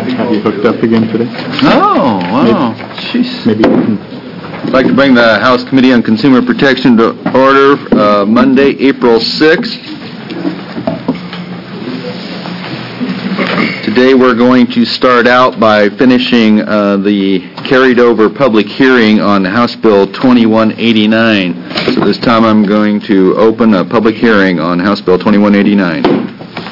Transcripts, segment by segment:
have you hooked up again today. Oh, wow. Jeez. Maybe you can... I'd like to bring the House Committee on Consumer Protection to order Monday, April 6th. Today we're going to start out by finishing the carried over public hearing on House Bill 2189. So this time I'm going to open a public hearing on House Bill 2189.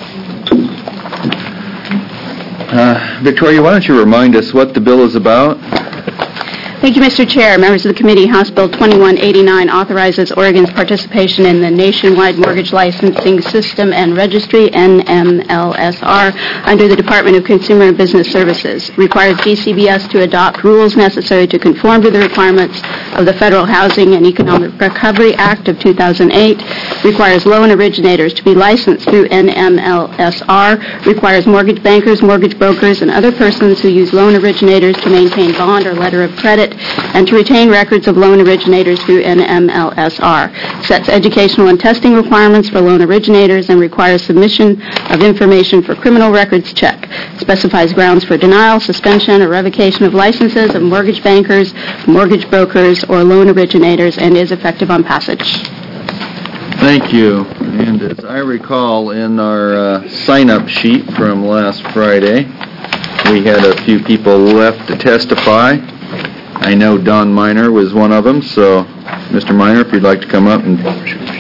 Victoria, why don't you remind us what the bill is about? Thank you, Mr. Chair. Members of the committee, House Bill 2189 authorizes Oregon's participation in the Nationwide Mortgage Licensing System and Registry, NMLSR, under the Department of Consumer and Business Services. Requires DCBS to adopt rules necessary to conform to the requirements of the Federal Housing and Economic Recovery Act of 2008. Requires loan originators to be licensed through NMLSR. Requires mortgage bankers, mortgage brokers, and other persons who use loan originators to maintain bond or letter of credit and to retain records of loan originators through NMLSR, sets educational and testing requirements for loan originators, and requires submission of information for criminal records check, specifies grounds for denial, suspension, or revocation of licenses of mortgage bankers, mortgage brokers, or loan originators, and is effective on passage. Thank you. And as I recall, in our sign-up sheet from last Friday, we had a few people left to testify. I know Don Miner was one of them, so Mr. Miner, if you'd like to come up and... I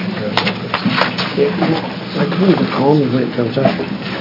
can even call me when it comes up.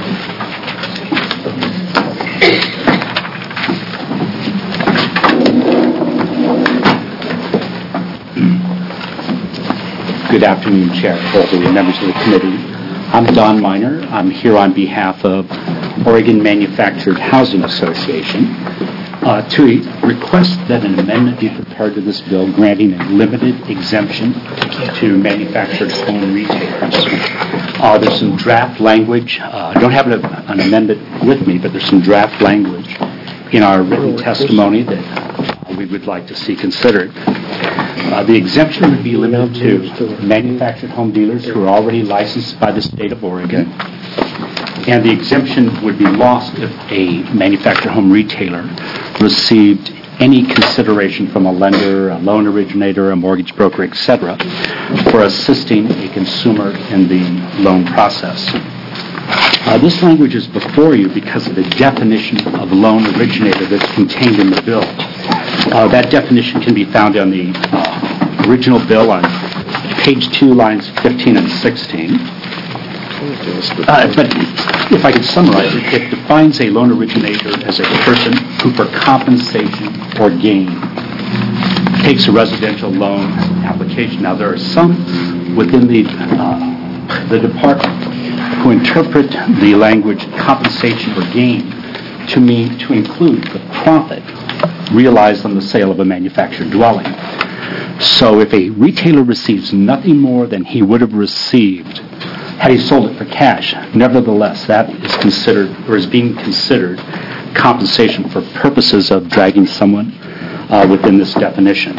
Good afternoon, Chair Foley and members of the committee. I'm Don Miner. I'm here on behalf of Oregon Manufactured Housing Association to request that an amendment be prepared to this bill granting a limited exemption to manufactured home retailers. There's some draft language. I don't have an amendment with me, but there's some draft language in our written testimony that we would like to see considered. The exemption would be limited to manufactured home dealers who are already licensed by the state of Oregon, and the exemption would be lost if a manufactured home retailer received any consideration from a lender, a loan originator, a mortgage broker, etc., for assisting a consumer in the loan process. This language is before you because of the definition of loan originator that's contained in the bill. That definition can be found on the original bill on page 2, lines 15 and 16. But if I could summarize it, it defines a loan originator as a person who, for compensation or gain, takes a residential loan application. Now, there are some within the department who interpret the language compensation or gain to mean to include the profit realized on the sale of a manufactured dwelling. So if a retailer receives nothing more than he would have received had he sold it for cash, nevertheless, that is considered, or is being considered, compensation for purposes of dragging someone within this definition.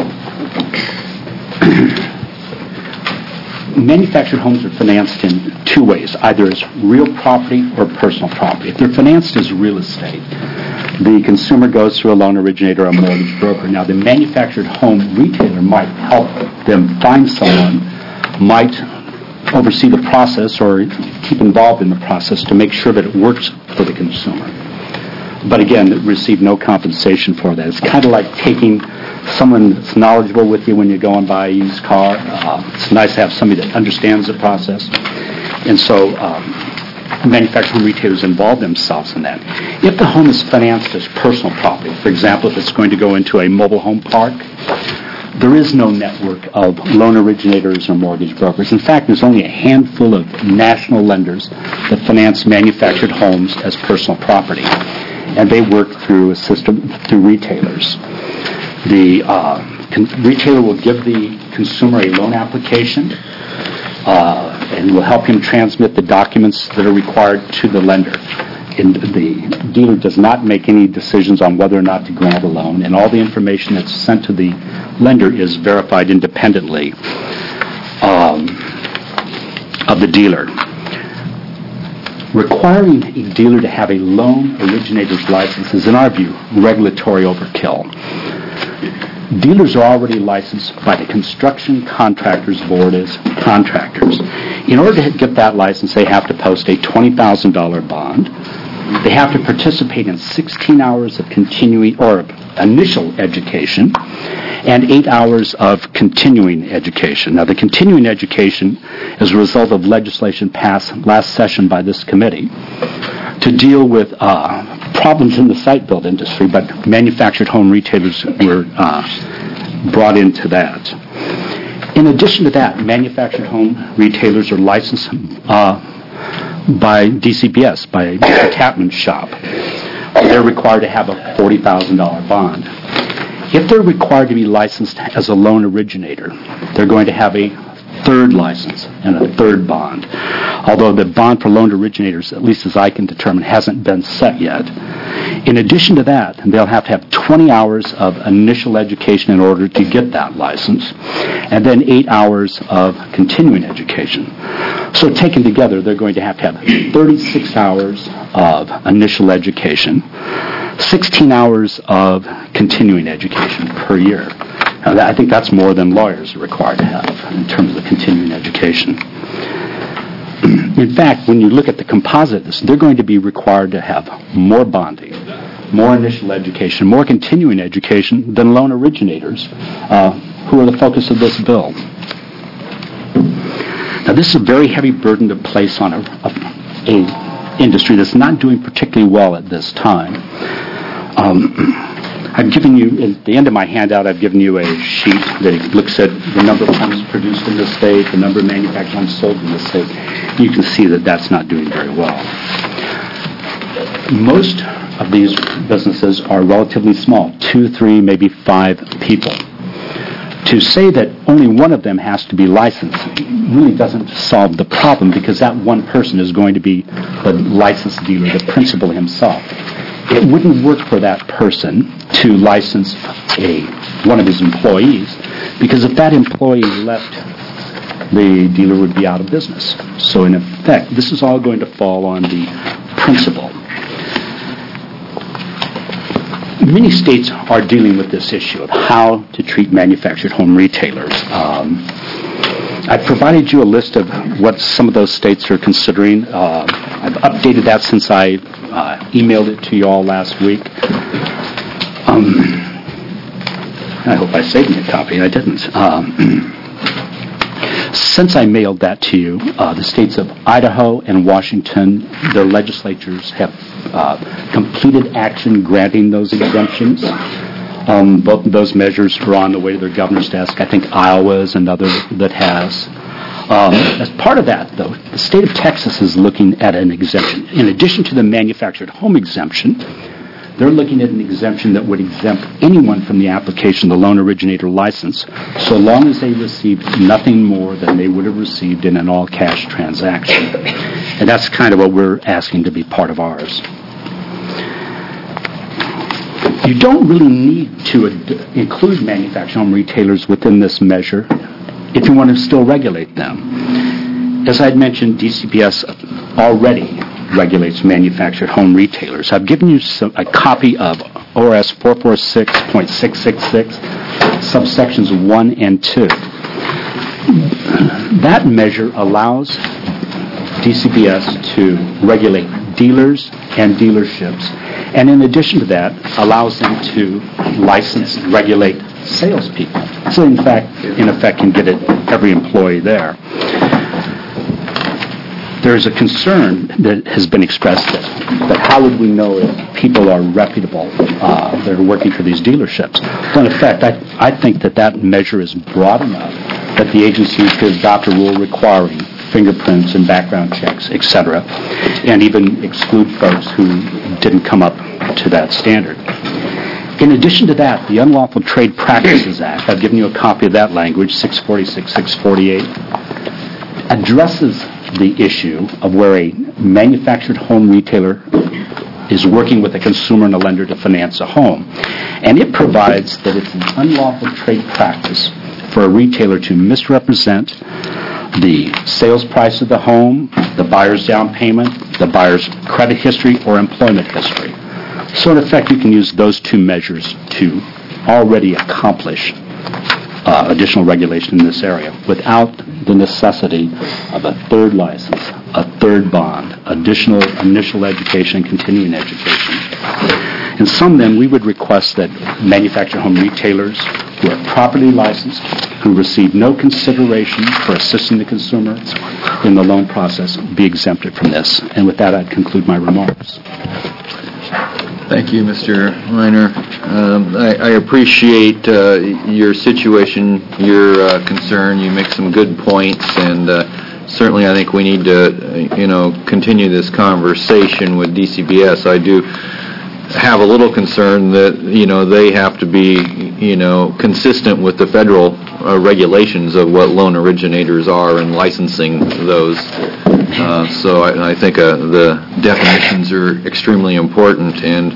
Manufactured homes are financed in two ways, either as real property or personal property. If they're financed as real estate, the consumer goes through a loan originator or a mortgage broker. Now, the manufactured home retailer might help them find someone, might oversee the process or keep involved in the process to make sure that it works for the consumer. But again, receive no compensation for that. It's kind of like taking someone that's knowledgeable with you when you're going by a used car. It's nice to have somebody that understands the process. And so manufacturing retailers involve themselves in that. If the home is financed as personal property, for example, if it's going to go into a mobile home park, there is no network of loan originators or mortgage brokers. In fact, there's only a handful of national lenders that finance manufactured homes as personal property. And they work through a system, through retailers. The retailer will give the consumer a loan application and will help him transmit the documents that are required to the lender. And the dealer does not make any decisions on whether or not to grant a loan, and all the information that's sent to the lender is verified independently of the dealer. Requiring a dealer to have a loan originator's license is, in our view, regulatory overkill. Dealers are already licensed by the Construction Contractors Board as contractors. In order to get that license, they have to post a $20,000 bond. They have to participate in 16 hours of continuing or initial education and 8 hours of continuing education. Now, the continuing education is a result of legislation passed last session by this committee to deal with problems in the site-built industry, but manufactured home retailers were brought into that. In addition to that, manufactured home retailers are licensed by DCBS, by Mr. Tapman's shop. They're required to have a $40,000 bond. If they're required to be licensed as a loan originator, they're going to have a third license and a third bond. Although the bond for loan originators, at least as I can determine, hasn't been set yet. In addition to that, they'll have to have 20 hours of initial education in order to get that license, and then 8 hours of continuing education. So taken together, they're going to have 36 hours of initial education, 16 hours of continuing education per year. Now, I think that's more than lawyers are required to have in terms of continuing education. In fact, when you look at the composite, they're going to be required to have more bonding, more initial education, more continuing education than loan originators, who are the focus of this bill. Now, this is a very heavy burden to place on a industry that's not doing particularly well at this time. I've given you, at the end of my handout, I've given you a sheet that looks at the number of homes produced in the state, the number of manufactured homes sold in the state. You can see that that's not doing very well. Most of these businesses are relatively small, 2, 3, maybe 5 people. To say that only one of them has to be licensed really doesn't solve the problem, because that one person is going to be the licensed dealer, the principal himself. It wouldn't work for that person to license one of his employees, because if that employee left, the dealer would be out of business. So in effect, this is all going to fall on the principal. Many states are dealing with this issue of how to treat manufactured home retailers. I've provided you a list of what some of those states are considering. I've updated that since I emailed it to you all last week. I hope I saved me a copy. I didn't. Since I mailed that to you, the states of Idaho and Washington, their legislatures have completed action granting those exemptions. Both of those measures are on the way to their governor's desk. I think Iowa is another that has. As part of that, though, the state of Texas is looking at an exemption. In addition to the manufactured home exemption, they're looking at an exemption that would exempt anyone from the application of the loan originator license, so long as they received nothing more than they would have received in an all-cash transaction. And that's kind of what we're asking to be part of ours. You don't really need to include manufactured home retailers within this measure if you want to still regulate them. As I'd mentioned, DCBS already regulates manufactured home retailers. I've given you a copy of ORS 446.666, subsections 1 and 2. That measure allows DCBS to regulate dealers and dealerships, and in addition to that, allows them to license and regulate salespeople. So in effect, can get every employee there. There's a concern that has been expressed that how would we know if people are reputable that are working for these dealerships? Well, in effect, I think that measure is broad enough that the agency could adopt a rule requiring fingerprints and background checks, etc., and even exclude folks who didn't come up to that standard. In addition to that, the Unlawful Trade Practices Act, I've given you a copy of that language, 646, 648, addresses the issue of where a manufactured home retailer is working with a consumer and a lender to finance a home. And it provides that it's an unlawful trade practice for a retailer to misrepresent the sales price of the home, the buyer's down payment, the buyer's credit history or employment history. So in effect, you can use those two measures to already accomplish additional regulation in this area without the necessity of a third license, a third bond, additional initial education, continuing education. In sum, then, we would request that manufactured home retailers who are properly licensed, who receive no consideration for assisting the consumer in the loan process, be exempted from this. And with that, I'd conclude my remarks. Thank you, Mr. Reiner. I appreciate your situation, your concern. You make some good points, and certainly I think we need to, continue this conversation with DCBS. I do have a little concern that, they have to be, consistent with the federal regulations of what loan originators are and licensing those. So I think the definitions are extremely important, and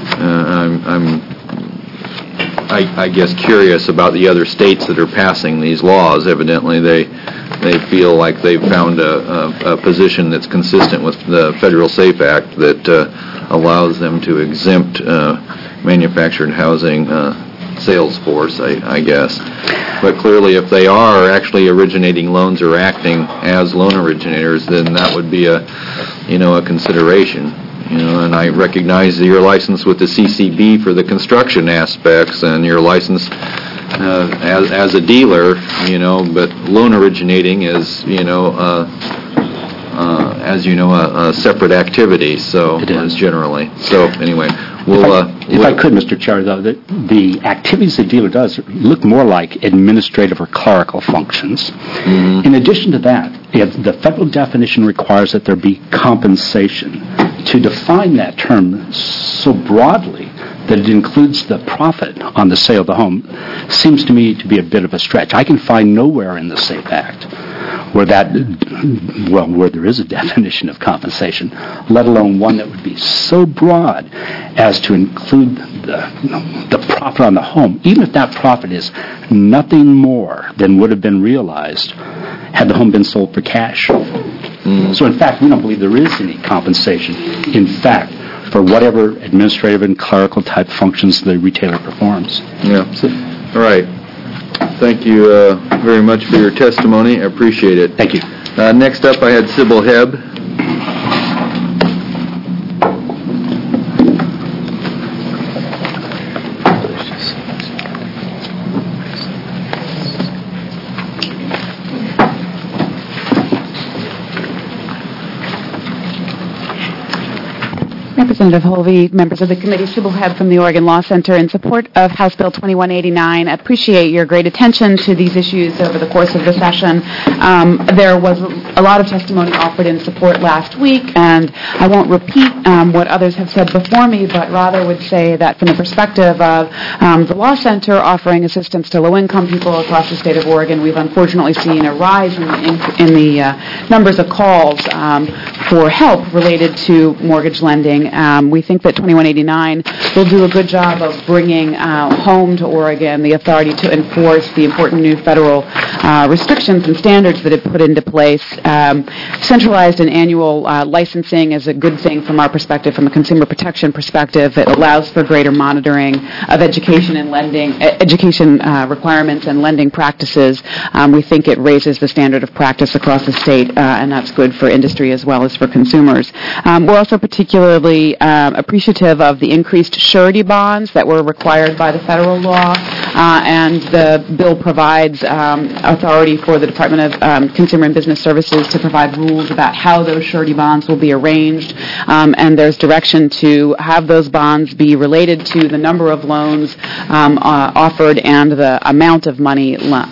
I guess curious about the other states that are passing these laws. Evidently, they feel like they've found a position that's consistent with the Federal SAFE Act that allows them to exempt manufactured housing sales force, I guess. But clearly, if they are actually originating loans or acting as loan originators, then that would be a consideration. And I recognize that you're licensed with the CCB for the construction aspects, and you're licensed as a dealer, but loan originating is, a separate activity. So it is generally. So anyway. If I could, Mr. Chair, though, the activities the dealer does look more like administrative or clerical functions. Mm-hmm. In addition to that, the federal definition requires that there be compensation. To define that term so broadly that it includes the profit on the sale of the home seems to me to be a bit of a stretch. I can find nowhere in the SAFE Act where there is a definition of compensation, let alone one that would be so broad as to include the profit on the home, even if that profit is nothing more than would have been realized had the home been sold for cash. Mm. So in fact, we don't believe there is any compensation, in fact, for whatever administrative and clerical type functions the retailer performs. Yeah. All right. Thank you very much for your testimony. I appreciate it. Thank you. Next up, I had Sybil Hebb. Representative Holvey, members of the committee, Sybil Hebb from the Oregon Law Center in support of House Bill 2189. I appreciate your great attention to these issues over the course of the session. There was a lot of testimony offered in support last week, and I won't repeat what others have said before me, but rather would say that from the perspective of the Law Center offering assistance to low-income people across the state of Oregon, we've unfortunately seen a rise in the numbers of calls for help related to mortgage lending. We think that 2189 will do a good job of bringing home to Oregon the authority to enforce the important new federal restrictions and standards that it put into place. Centralized and annual licensing is a good thing from our perspective, from a consumer protection perspective. It allows for greater monitoring of education and lending, education requirements and lending practices. We think it raises the standard of practice across the state, and that's good for industry as well as for consumers. We're also particularly appreciative of the increased surety bonds that were required by the federal law, and the bill provides authority for the Department of Consumer and Business Services to provide rules about how those surety bonds will be arranged, and there's direction to have those bonds be related to the number of loans offered and the amount of money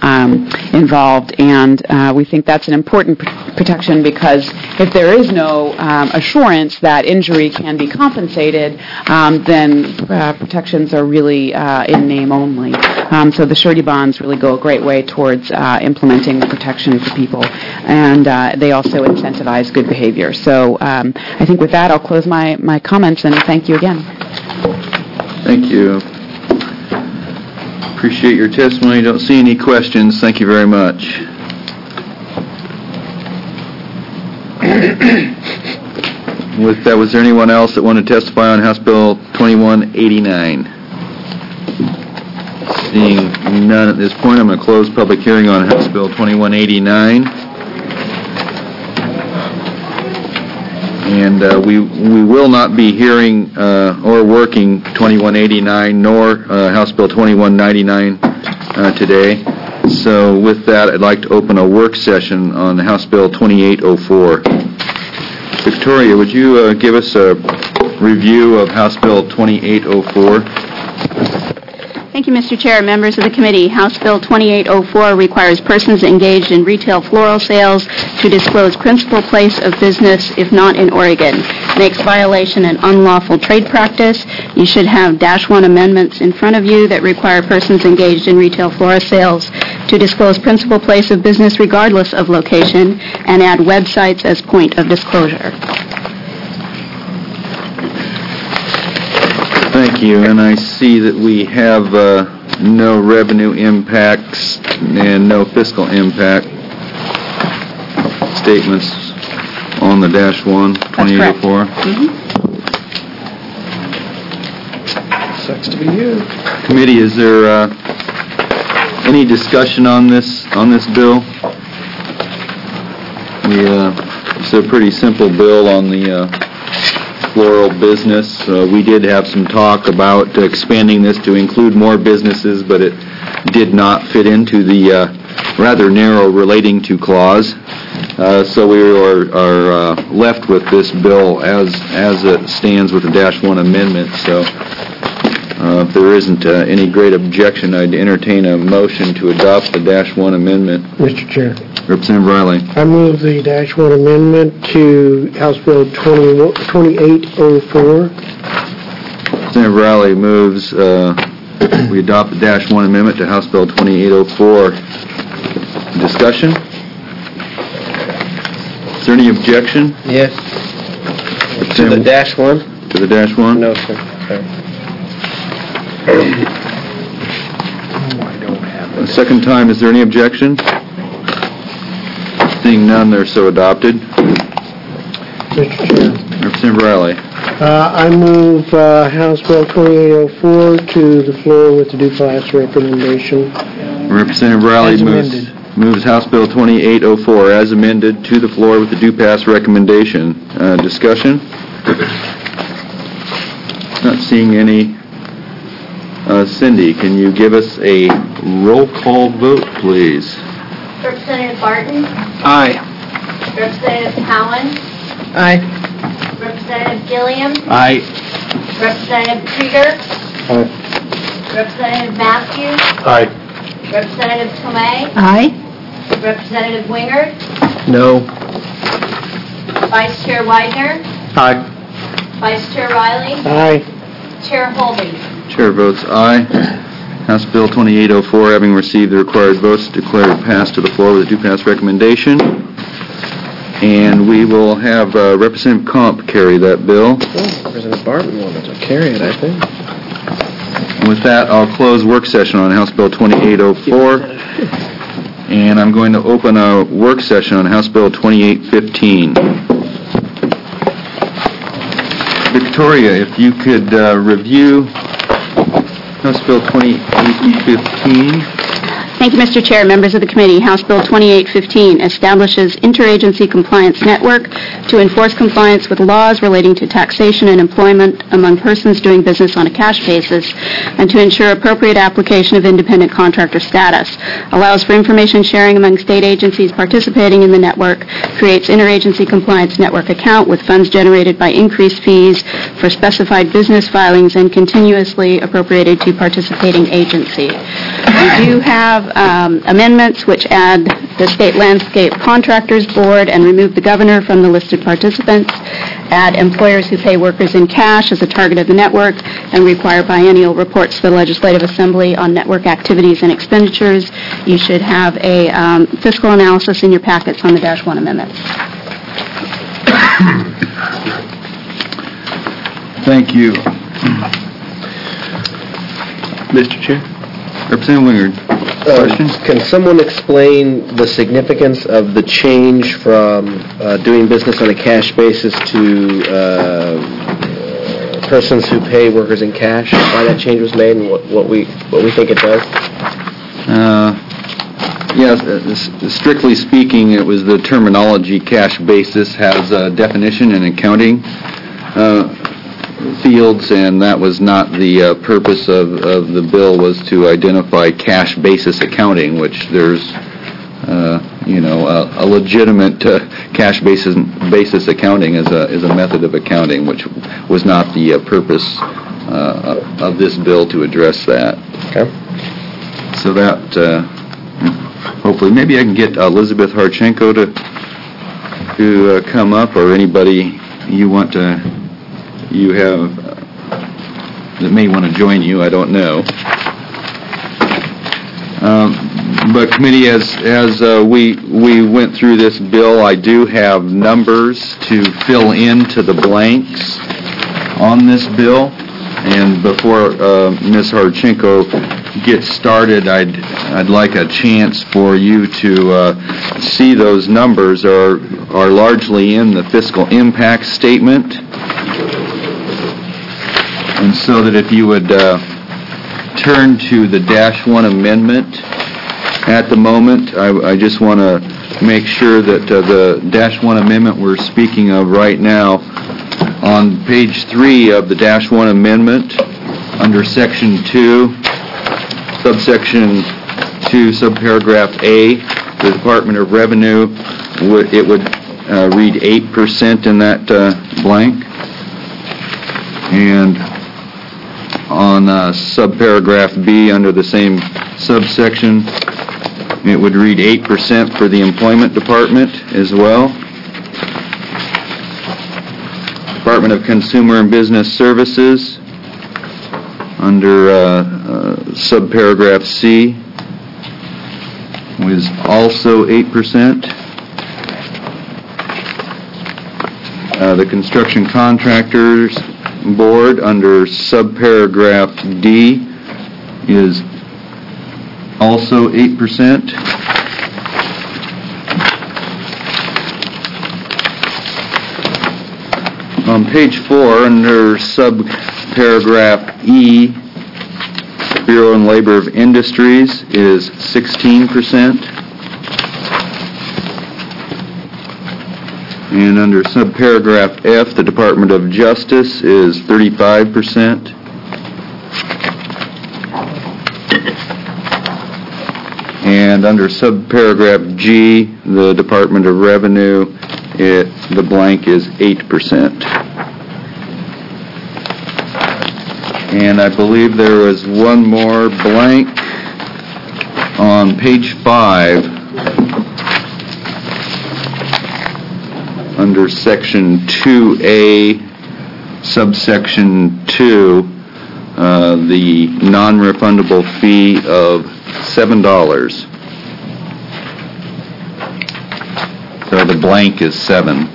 involved, and we think that's an important protection because if there is no assurance that injury can be compensated, then protections are really in name only. So the surety bonds really go a great way towards implementing the protection for people, and they also incentivize good behavior. So I think with that, I'll close my comments, and thank you again. Thank you. Appreciate your testimony. Don't see any questions. Thank you very much. With that, was there anyone else that wanted to testify on House Bill 2189? Seeing none at this point, I'm going to close public hearing on House Bill 2189. And we will not be hearing or working 2189 nor House Bill 2199 today. So with that, I'd like to open a work session on House Bill 2804. Victoria, would you give us a review of House Bill 2804? Thank you, Mr. Chair. Members of the committee, House Bill 2804 requires persons engaged in retail floral sales to disclose principal place of business if not in Oregon. Makes violation an unlawful trade practice. You should have -1 amendments in front of you that require persons engaged in retail floral sales to disclose principal place of business regardless of location and add websites as point of disclosure. Thank you, and I see that we have no revenue impacts and no fiscal impact statements on the -1, 2804. Sucks to be you. Committee, is there any discussion on this bill? It's a pretty simple bill on the floral business. We did have some talk about expanding this to include more businesses, but it did not fit into the rather narrow relating to clause. So we are left with this bill as it stands with the -1 amendment. So if there isn't any great objection, I'd entertain a motion to adopt the -1 amendment. Mr. Chair, Representative Riley. I move the -1 amendment to House Bill 2804. Representative Riley moves we adopt the -1 amendment to House Bill 2804. Discussion? Is there any objection? Yes. To the -1? To the -1? No, sir. Sorry. A second time, is there any objection? Seeing none, they're so adopted. Mr. Chair, Representative Riley. I move House Bill 2804 to the floor with the due class recommendation. Representative Riley As moves amended. moves House Bill 2804 as amended to the floor with the due pass recommendation. Discussion? Not seeing any. Cindy, can you give us a roll call vote, please? Representative Barton? Aye. Representative Cowan? Aye. Representative Gilliam? Aye. Representative Krieger? Aye. Representative Matthews? Aye. Representative Tomei? Aye. Representative Wingard? No. Vice Chair Widener? Aye. Vice Chair Riley? Aye. Chair Holby? Chair votes aye. House Bill 2804, having received the required votes, declared passed to the floor with a due pass recommendation. And we will have Representative Comp carry that bill. Representative Barton wanted to carry it, I think. And with that, I'll close work session on House Bill 2804. And I'm going to open a work session on House Bill 2815. Victoria, if you could review House Bill 2815. Thank you, Mr. Chair. Members of the committee, House Bill 2815 establishes Interagency Compliance Network to enforce compliance with laws relating to taxation and employment among persons doing business on a cash basis and to ensure appropriate application of independent contractor status. Allows for information sharing among state agencies participating in the network, creates Interagency Compliance Network account with funds generated by increased fees for specified business filings and continuously appropriated to participating agency. We do have amendments which add the State Landscape Contractors Board and remove the governor from the listed participants, add employers who pay workers in cash as a target of the network, and require biennial reports to the Legislative Assembly on network activities and expenditures. You should have a fiscal analysis in your packets on the -1 amendment. Thank you. Mr. Chair. Representative Wingard. Question? Can someone explain the significance of the change from doing business on a cash basis to persons who pay workers in cash? Why that change was made and what we think it does? Yes, strictly speaking, it was the terminology cash basis has a definition in accounting fields, and that was not the purpose of the bill, was to identify cash basis accounting, which there's a legitimate cash basis accounting is a method of accounting, which was not the purpose of this bill to address that. Okay. So that, hopefully, maybe I can get Elizabeth Harchenko to come up, or anybody you have that may want to join you, I don't know. But committee, as we went through this bill, I do have numbers to fill into the blanks on this bill. And before Ms. Harchenko gets started, I'd like a chance for you to see those numbers are largely in the fiscal impact statement. And so that if you would turn to the -1 amendment at the moment, I just want to make sure that the -1 amendment we're speaking of right now, on page 3 of the -1 amendment, under section 2, subsection 2, subparagraph A, the Department of Revenue, it would read 8% in that blank. And on subparagraph B, under the same subsection, it would read 8% for the Employment Department as well. Department of Consumer and Business Services, under subparagraph C, was also 8%. The Construction Contractors Board, under subparagraph D, is also 8%. On page 4, under subparagraph E, Bureau and Labor of Industries is 16%. And under subparagraph F, the Department of Justice is 35%. And under subparagraph G, the Department of Revenue, the blank is 8%. And I believe there was one more blank on page 5. Under section 2A, subsection 2, the non-refundable fee of $7. So the blank is 7.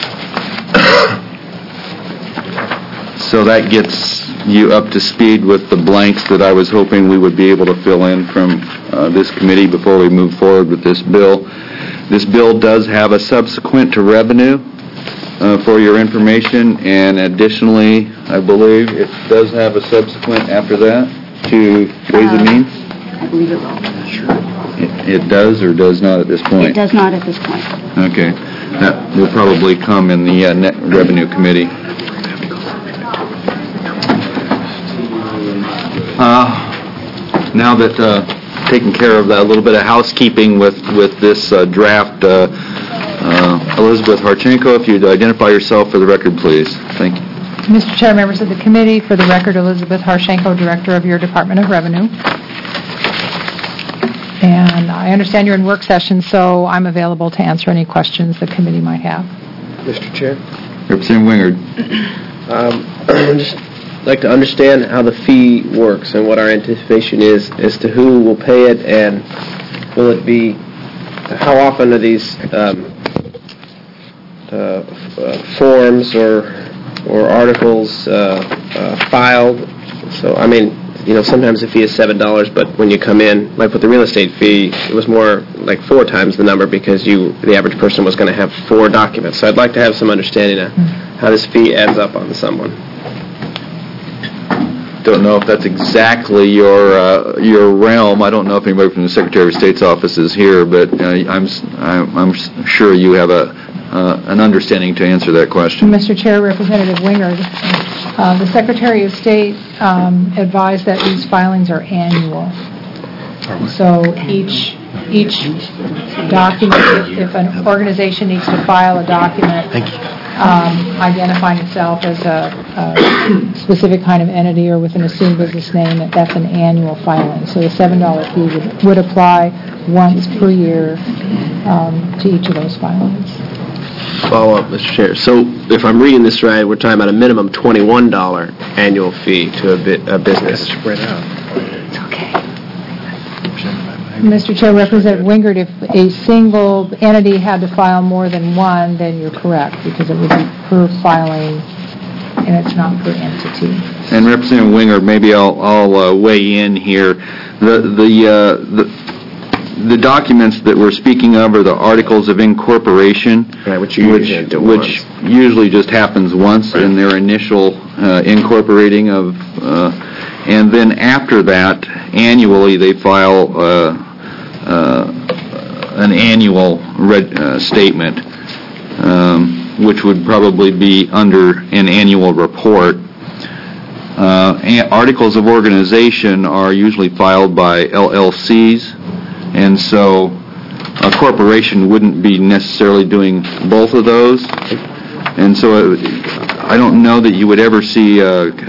So that gets you up to speed with the blanks that I was hoping we would be able to fill in from this committee before we move forward with this bill. This bill does have a subsequent to revenue for your information, and additionally, I believe it does have a subsequent after that to Ways and Means? I believe it will. It does or does not at this point? It does not at this point. Okay. That will probably come in the net revenue committee. Now that taking care of that, a little bit of housekeeping with this draft, Elizabeth Harchenko, if you'd identify yourself for the record, please. Thank you. Mr. Chair, members of the committee, for the record, Elizabeth Harchenko, Director of your Department of Revenue. And I understand you're in work session, so I'm available to answer any questions the committee might have. Mr. Chair? Representative Wingard. I'd just like to understand how the fee works and what our anticipation is as to who will pay it, and will it be, how often are these forms or articles filed? So, I mean, sometimes the fee is $7, but when you come in, like with the real estate fee, it was more like 4 times the number because the average person was going to have 4 documents. So I'd like to have some understanding of how this fee adds up on someone. Don't know if that's exactly your realm. I don't know if anybody from the Secretary of State's office is here, but I'm sure you have an understanding to answer that question. Mr. Chair, Representative Wingard, the Secretary of State advised that these filings are annual. So each document, if an organization needs to file a document identifying itself as a specific kind of entity or with an assumed business name, that's an annual filing. So the $7 fee would apply once per year to each of those filings. Follow up, Mr. Chair. So if I'm reading this right, we're talking about a minimum $21 annual fee to a business. Spread out. It's okay. Mr. Chair, Representative Wingard, if a single entity had to file more than one, then you're correct, because it would be per filing, and it's not per entity. And Representative Wingard, maybe I'll weigh in here. The documents that we're speaking of are the articles of incorporation, right, which usually just happens once in their initial incorporating of, and then after that, annually they file an annual statement, which would probably be under an annual report. Articles of organization are usually filed by LLCs, and so a corporation wouldn't be necessarily doing both of those. And so I don't know that you would ever see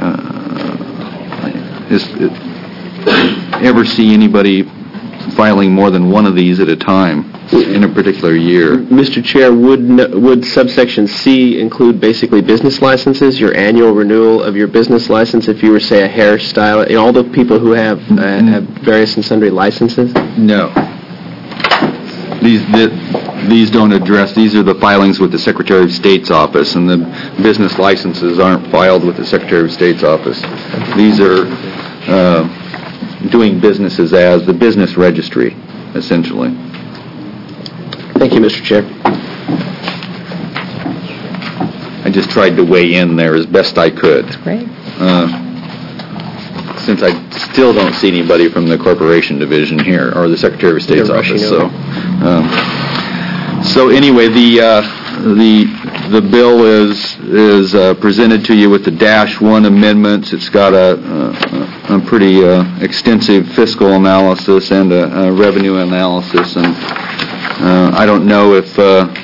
anybody filing more than one of these at a time in a particular year. Mr. Chair, would subsection C include basically business licenses, your annual renewal of your business license if you were, say, a hairstylist, all the people who have various and sundry licenses? No. These don't address, these are the filings with the Secretary of State's office, and the business licenses aren't filed with the Secretary of State's office. These are doing businesses as the business registry, essentially. Thank you, Mr. Chair. I just tried to weigh in there as best I could. That's great. Since I still don't see anybody from the Corporation Division here, or the Secretary of State's office. So anyway, the bill is presented to you with the -1 amendments. It's got a pretty extensive fiscal analysis and a revenue analysis, and I don't know if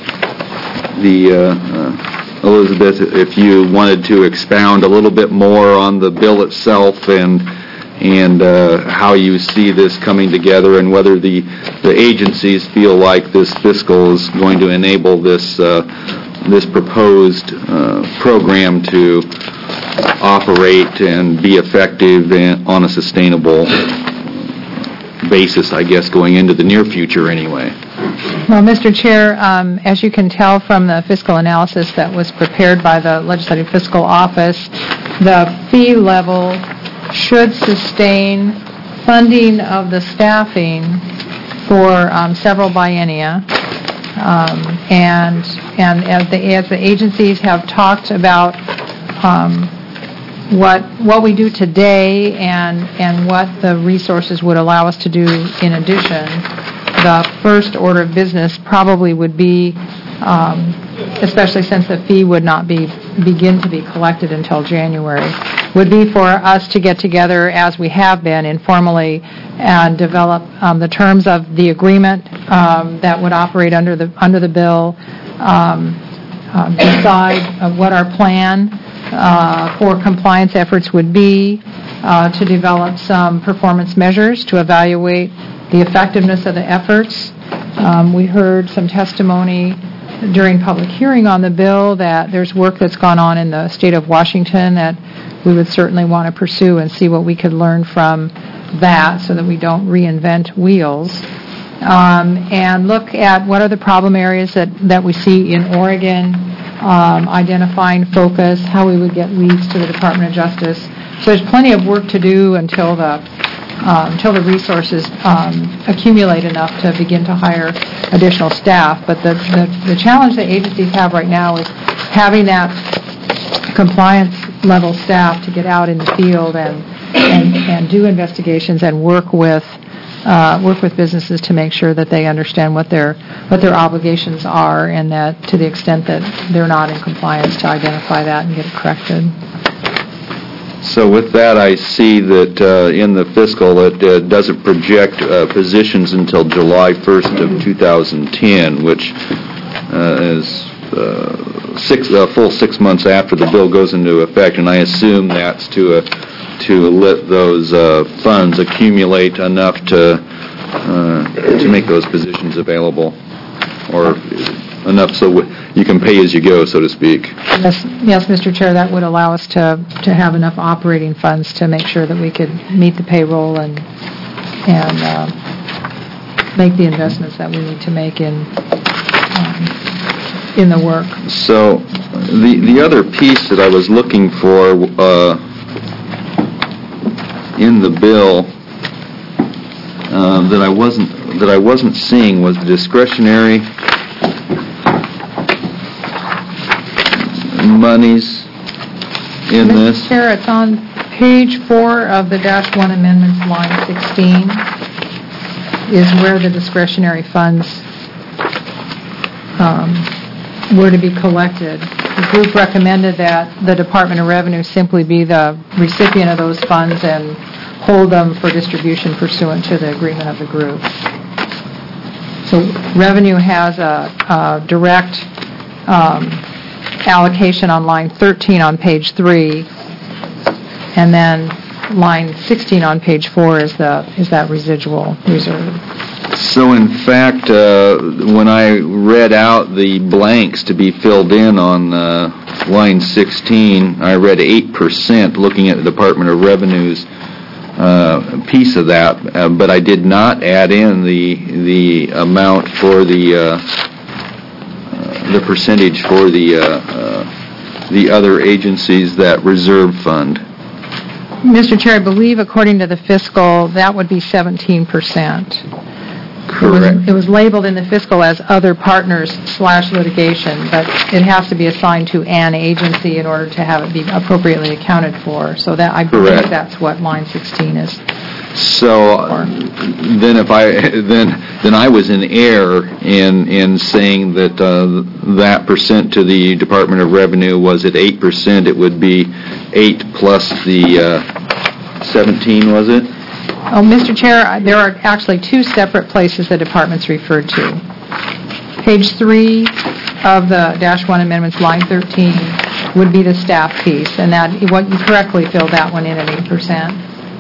Elizabeth, if you wanted to expound a little bit more on the bill itself and how you see this coming together, and whether the agencies feel like this fiscal is going to enable this proposed program to operate and be effective on a sustainable basis, I guess, going into the near future anyway. Well, Mr. Chair, as you can tell from the fiscal analysis that was prepared by the Legislative Fiscal Office, the fee level should sustain funding of the staffing for several biennia. And as the agencies have talked about what we do today and what the resources would allow us to do in addition, the first order of business probably would be, especially since the fee would not begin to be collected until January, would be for us to get together, as we have been informally, and develop the terms of the agreement that would operate under the bill, decide what our plan for compliance efforts would be, to develop some performance measures to evaluate the effectiveness of the efforts. We heard some testimony during public hearing on the bill that there's work that's gone on in the state of Washington that we would certainly want to pursue and see what we could learn from that so that we don't reinvent wheels. And look at what are the problem areas that we see in Oregon, identifying focus, how we would get leads to the Department of Justice So there's plenty of work to do until the resources accumulate enough to begin to hire additional staff. But the challenge that agencies have right now is having that compliance level staff to get out in the field and do investigations and work with businesses to make sure that they understand what their obligations are, and that to the extent that they're not in compliance, to identify that and get it corrected. So with that, I see that in the fiscal, it doesn't project positions until July 1st of 2010, which is a full 6 months after the bill goes into effect, and I assume that's to let those funds accumulate enough to make those positions available, or enough so you can pay as you go, so to speak. Yes, Mr. Chair, that would allow us to have enough operating funds to make sure that we could meet the payroll and make the investments that we need to make in the work. So the other piece that I was looking for in the bill that I wasn't seeing was the discretionary monies in this. Mr. Chair, it's on page 4 of the -1 amendments, line 16, is where the discretionary funds were to be collected. The group recommended that the Department of Revenue simply be the recipient of those funds and hold them for distribution pursuant to the agreement of the group. So Revenue has a direct allocation on line 13 on page 3, and then line 16 on page 4 is that residual reserve. So in fact, when I read out the blanks to be filled in on line 16, I read 8% looking at the Department of Revenue's piece of that, but I did not add in the amount for the percentage for the other agencies that reserve fund. Mr. Chair, I believe according to the fiscal, that would be 17%. Correct. It was labeled in the fiscal as other partners/litigation, but it has to be assigned to an agency in order to have it be appropriately accounted for. So that I believe Correct. That's what line 16 is. So then I was in error in saying that that percent to the Department of Revenue was at 8%. It would be 8 plus the 17, was it? Oh, Mr. Chair, there are actually two separate places the department's referred to. Page 3 of the -1 amendments, line 13, would be the staff piece, and that what you correctly filled that one in at 8%.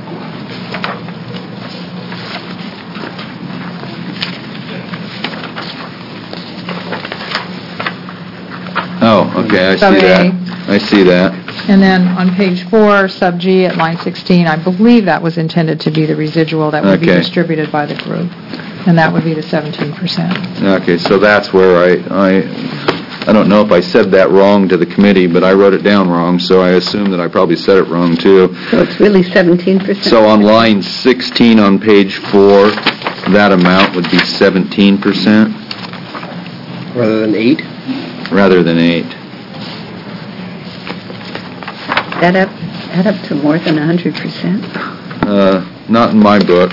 Oh, okay, I see that. And then on page 4, sub G at line 16, I believe that was intended to be the residual that would be distributed by the group, and that would be the 17%. Okay, so that's where I don't know if I said that wrong to the committee, but I wrote it down wrong, so I assume that I probably said it wrong too. So it's really 17%? So on line 16 on page 4, that amount would be 17%. Rather than 8? Rather than 8. Add up to more than 100%? Not in my book.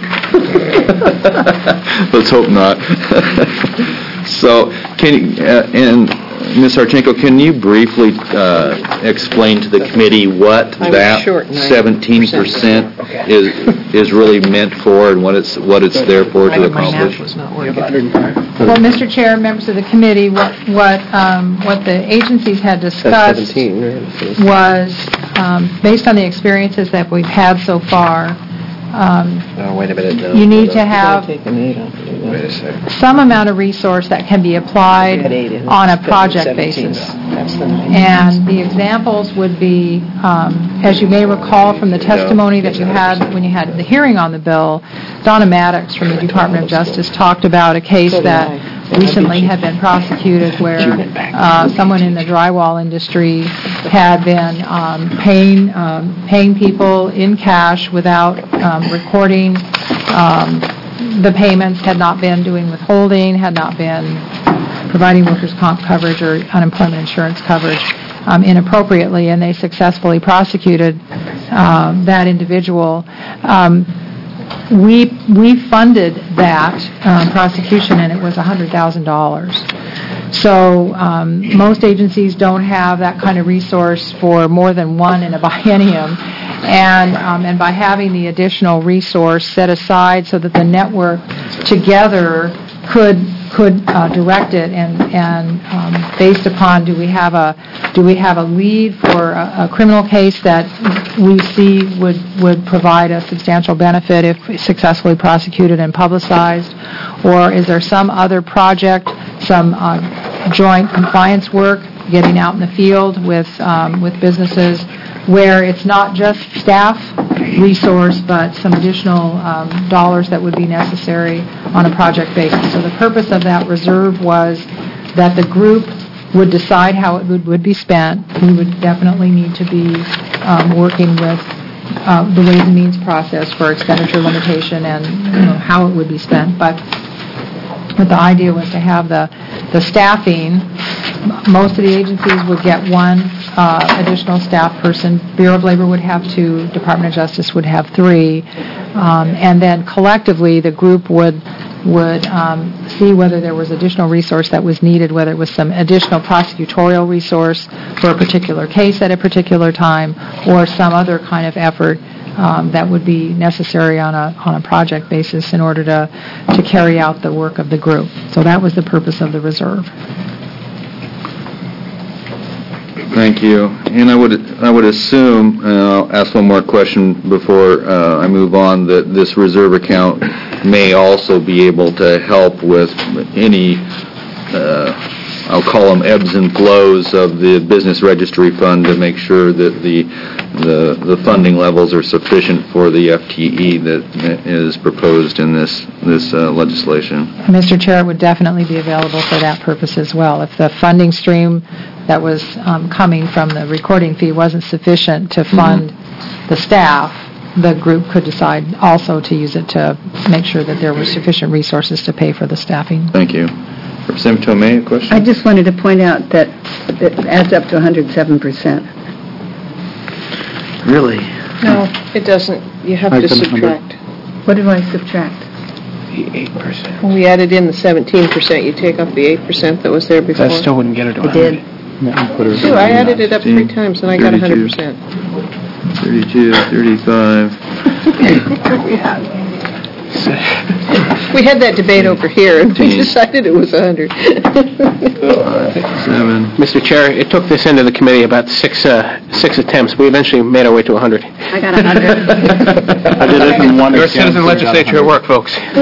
Let's hope not. So, and Ms. Harchenko, can you briefly explain to the committee what that 17% is really meant for, and what it's there for to accomplish? Well, Mr. Chair, members of the committee, what the agencies had discussed was, based on the experiences that we've had so far, wait a minute. No. You need to have some amount of resource that can be applied on a project basis. And the examples would be, as you may recall from the testimony that you had when you had the hearing on the bill, Donna Maddox from the Department of Justice talked about a case that recently had been prosecuted where someone in the drywall industry had been paying people in cash without recording the payments, had not been doing withholding, had not been providing workers' comp coverage or unemployment insurance coverage inappropriately, and they successfully prosecuted that individual. We funded that prosecution, and it was $100,000. So most agencies don't have that kind of resource for more than one in a biennium, and by having the additional resource set aside so that the network together could direct it, and based upon do we have a lead for a criminal case that we see would provide a substantial benefit if successfully prosecuted and publicized, or is there some other project, some joint compliance work, getting out in the field with businesses where it's not just staff resource, but some additional dollars that would be necessary on a project basis. So the purpose of that reserve was that the group would decide how it would be spent. We would definitely need to be working with the Ways and Means process for expenditure limitation and how it would be spent. But the idea was to have the staffing. Most of the agencies would get one additional staff person. Bureau of Labor would have 2. Department of Justice would have 3. And then collectively, the group would see whether there was additional resource that was needed, whether it was some additional prosecutorial resource for a particular case at a particular time, or some other kind of effort that would be necessary on a project basis in order to carry out the work of the group. So that was the purpose of the reserve. Thank you. And I would assume, and I'll ask one more question before I move on, that this reserve account may also be able to help with any, I'll call them ebbs and flows of the business registry fund to make sure that the funding levels are sufficient for the FTE that is proposed in this legislation. Mr. Chair, it would definitely be available for that purpose as well. If the funding stream that was coming from the recording fee wasn't sufficient to fund the staff, the group could decide also to use it to make sure that there were sufficient resources to pay for the staffing. Thank you. Representative Tomei, a question? I just wanted to point out that it adds up to 107%. Really? No, it doesn't. You have to subtract. What do I subtract? The 8%. When we added in the 17%, you take off the 8% that was there before. That still wouldn't get her to 100. I did. Sure, I added it up 3 times and I got 100%. 32, 35. We had that debate over here and we decided it was 100. 7. Mr. Chair, it took this into the committee about six attempts. We eventually made our way to 100. I got 100. I did it in one You're a attempt. citizen legislature at work, folks. 2, 8.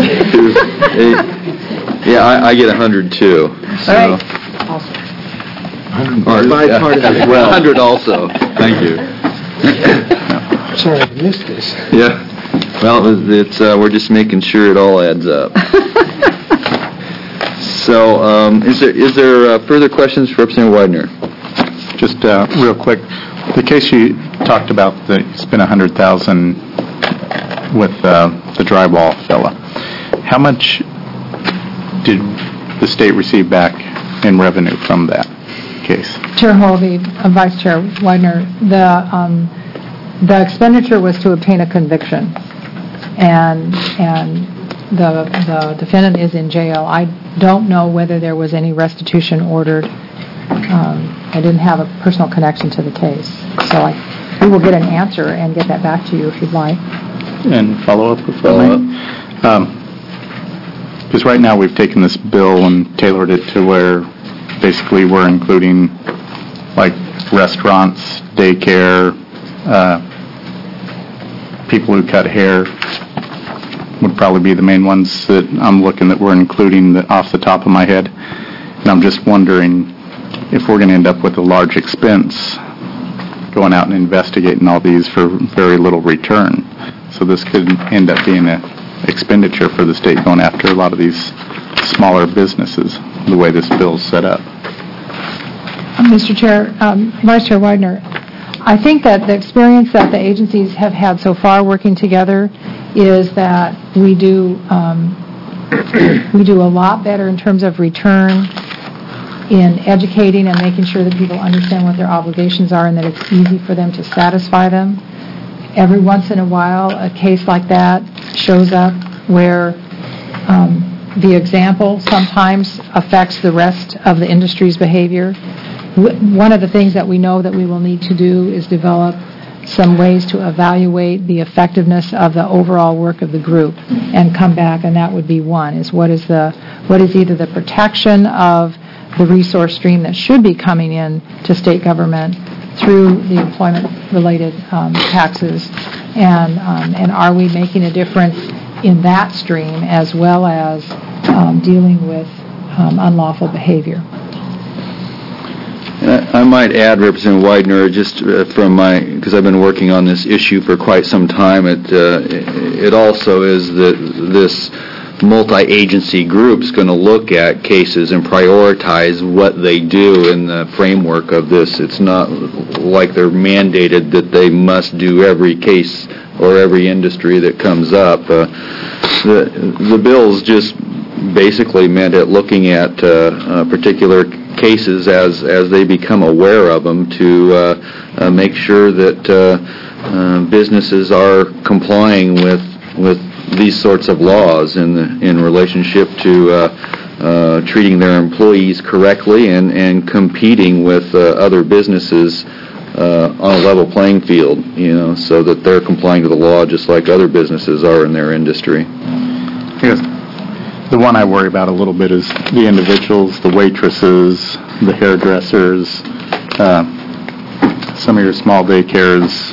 Yeah, I get 100 too. So. All right. Or, as well. 100 also. Thank you. Sorry, I missed this. Yeah. Well, it's we're just making sure it all adds up. So, is there further questions for Representative Widener? Just real quick, the case you talked about that you spent $100,000 with the drywall fella. How much did the state receive back in revenue from that case? Chair Holvey, Vice Chair Widener, the expenditure was to obtain a conviction, and the defendant is in jail. I don't know whether there was any restitution ordered. I didn't have a personal connection to the case, so we will get an answer and get that back to you if you'd like. And follow up with because right now we've taken this bill and tailored it to where basically we're including like restaurants, daycare, people who cut hair would probably be the main ones that I'm looking that we're including off the top of my head. And I'm just wondering if we're going to end up with a large expense going out and investigating all these for very little return. So this could end up being an expenditure for the state going after a lot of these smaller businesses, the way this bill's set up. Mr. Chair, Vice Chair Widener, I think that the experience that the agencies have had so far working together is that we do a lot better in terms of return in educating and making sure that people understand what their obligations are and that it's easy for them to satisfy them. Every once in a while, a case like that shows up where the example sometimes affects the rest of the industry's behavior. One of the things that we know that we will need to do is develop some ways to evaluate the effectiveness of the overall work of the group and come back, and that would be one, is what is either the protection of the resource stream that should be coming in to state government through the employment-related taxes, and are we making a difference in that stream as well as dealing with unlawful behavior. I might add, Representative Widener, just because I've been working on this issue for quite some time, it also is that this multi-agency group's going to look at cases and prioritize what they do in the framework of this. It's not like they're mandated that they must do every case or every industry that comes up. The bill's just basically meant at looking at particular cases as they become aware of them to make sure that businesses are complying with these sorts of laws in relationship to treating their employees correctly and competing with other businesses on a level playing field, so that they're complying to the law just like other businesses are in their industry. Yes. The one I worry about a little bit is the individuals, the waitresses, the hairdressers, some of your small daycares,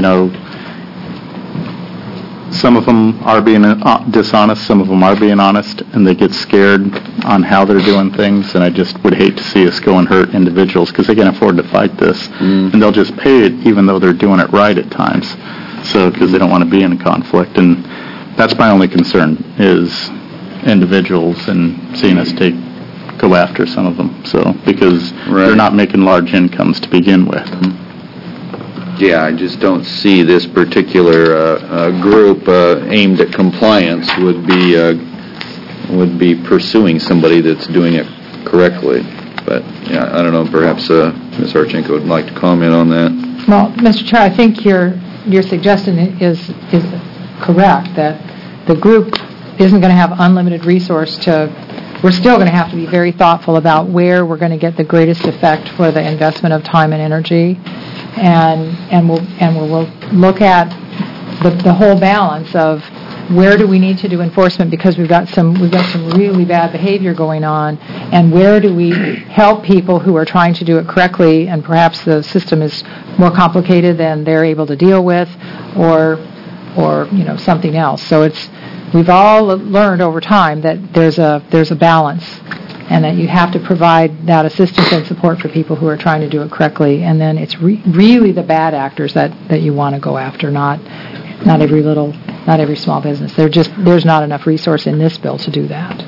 some of them are being dishonest, some of them are being honest, and they get scared on how they're doing things, and I just would hate to see us go and hurt individuals because they can't afford to fight this, and they'll just pay it even though they're doing it right at times, because they don't want to be in a conflict, and that's my only concern is individuals and seeing us go after some of them, because they're not making large incomes to begin with. Yeah, I just don't see this particular group aimed at compliance would be pursuing somebody that's doing it correctly. But yeah, I don't know. Perhaps Ms. Harchenko would like to comment on that. Well, Mr. Chair, I think your suggestion is correct that the group isn't going to have unlimited resource we're still going to have to be very thoughtful about where we're going to get the greatest effect for the investment of time and energy, and we'll look at the whole balance of where do we need to do enforcement because we've got some really bad behavior going on, and where do we help people who are trying to do it correctly and perhaps the system is more complicated than they're able to deal with, or something else. So we've all learned over time that there's a balance, and that you have to provide that assistance and support for people who are trying to do it correctly. And then it's really the bad actors that you want to go after, not every small business. There's not enough resource in this bill to do that.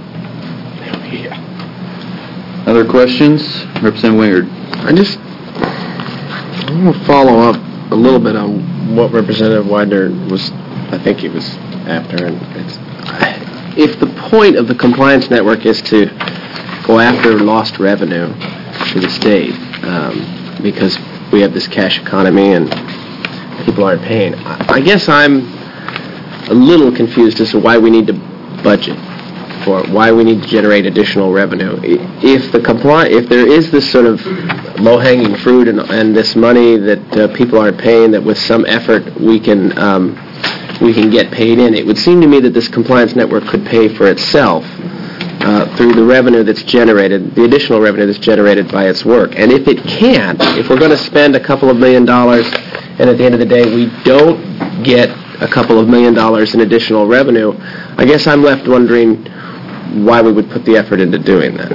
Other questions? Representative Wingard. I'm going to follow up a little bit on what Representative Widener I think he was after. And if the point of the compliance network is to go after lost revenue to the state because we have this cash economy and people aren't paying, I guess I'm a little confused as to why we need to budget for why we need to generate additional revenue. If there is this sort of low-hanging fruit and this money that people aren't paying, that with some effort we can get paid in, it would seem to me that this compliance network could pay for itself through the revenue that's generated, the additional revenue that's generated by its work. And if it can't, if we're going to spend a couple of $1 million and at the end of the day we don't get a couple of $1 million in additional revenue, I guess I'm left wondering why we would put the effort into doing that.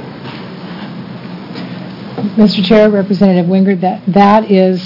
Mr. Chair, Representative Wingard, that is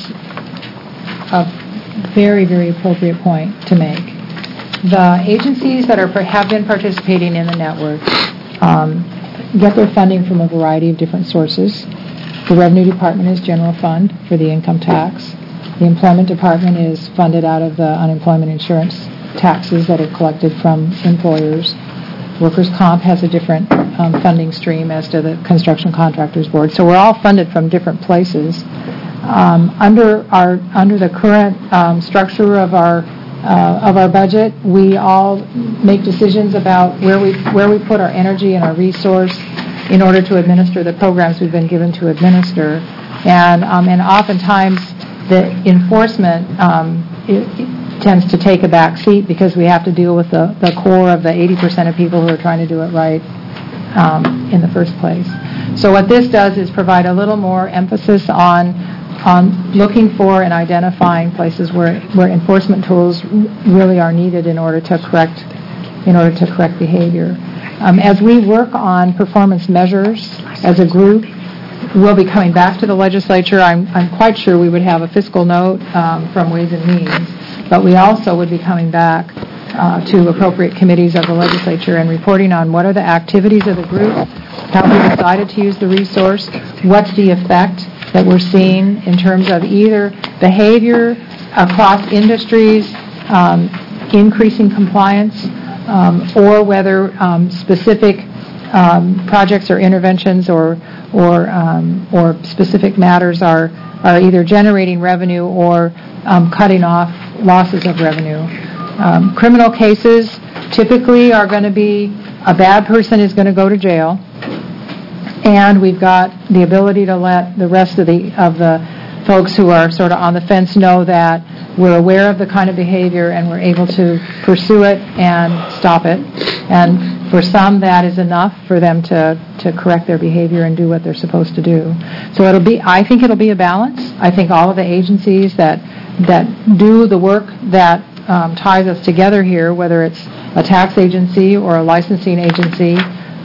a very, very appropriate point to make. The agencies that have been participating in the network get their funding from a variety of different sources. The Revenue Department is general fund for the income tax. The Employment Department is funded out of the unemployment insurance taxes that are collected from employers. Workers' Comp has a different funding stream, as to the Construction Contractors Board. So we're all funded from different places. Under the current structure of our budget, we all make decisions about where we put our energy and our resource in order to administer the programs we've been given to administer, and oftentimes the enforcement it tends to take a back seat because we have to deal with the core of the 80% of people who are trying to do it right in the first place. So what this does is provide a little more emphasis on looking for and identifying places where enforcement tools really are needed in order to correct behavior. As we work on performance measures as a group, we'll be coming back to the legislature. I'm quite sure we would have a fiscal note from Ways and Means, but we also would be coming back to appropriate committees of the legislature and reporting on what are the activities of the group, how we decided to use the resource, what's the effect that we're seeing in terms of either behavior across industries, increasing compliance, or whether specific projects or interventions or specific matters are either generating revenue or cutting off losses of revenue. Criminal cases typically are going to be a bad person is going to go to jail, and we've got the ability to let the rest of the folks who are sort of on the fence know that we're aware of the kind of behavior and we're able to pursue it and stop it. And for some, that is enough for them to correct their behavior and do what they're supposed to do. So I think it'll be a balance. I think all of the agencies that do the work that ties us together here, whether it's a tax agency or a licensing agency,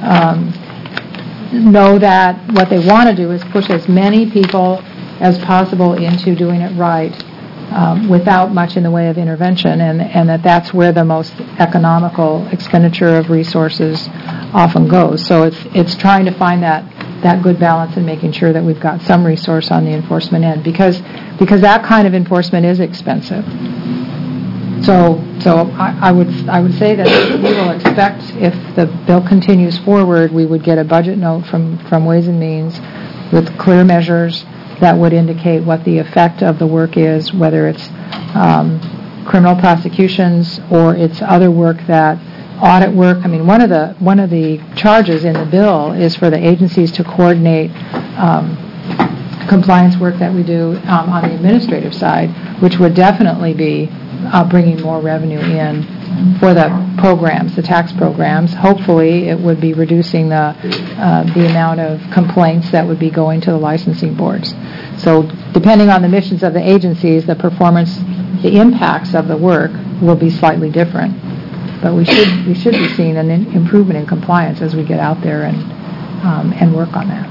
know that what they want to do is push as many people as possible into doing it right without much in the way of intervention, and that's where the most economical expenditure of resources often goes. So it's trying to find that good balance and making sure that we've got some resource on the enforcement end, because that kind of enforcement is expensive. So I would say that we will expect, if the bill continues forward, we would get a budget note from Ways and Means with clear measures that would indicate what the effect of the work is, whether it's criminal prosecutions or it's other work, that audit work. I mean, one of the charges in the bill is for the agencies to coordinate compliance work that we do on the administrative side, which would definitely be bringing more revenue in for the programs, the tax programs. Hopefully, it would be reducing the amount of complaints that would be going to the licensing boards. So, depending on the missions of the agencies, the performance, the impacts of the work will be slightly different. But we should be seeing an improvement in compliance as we get out there and work on that.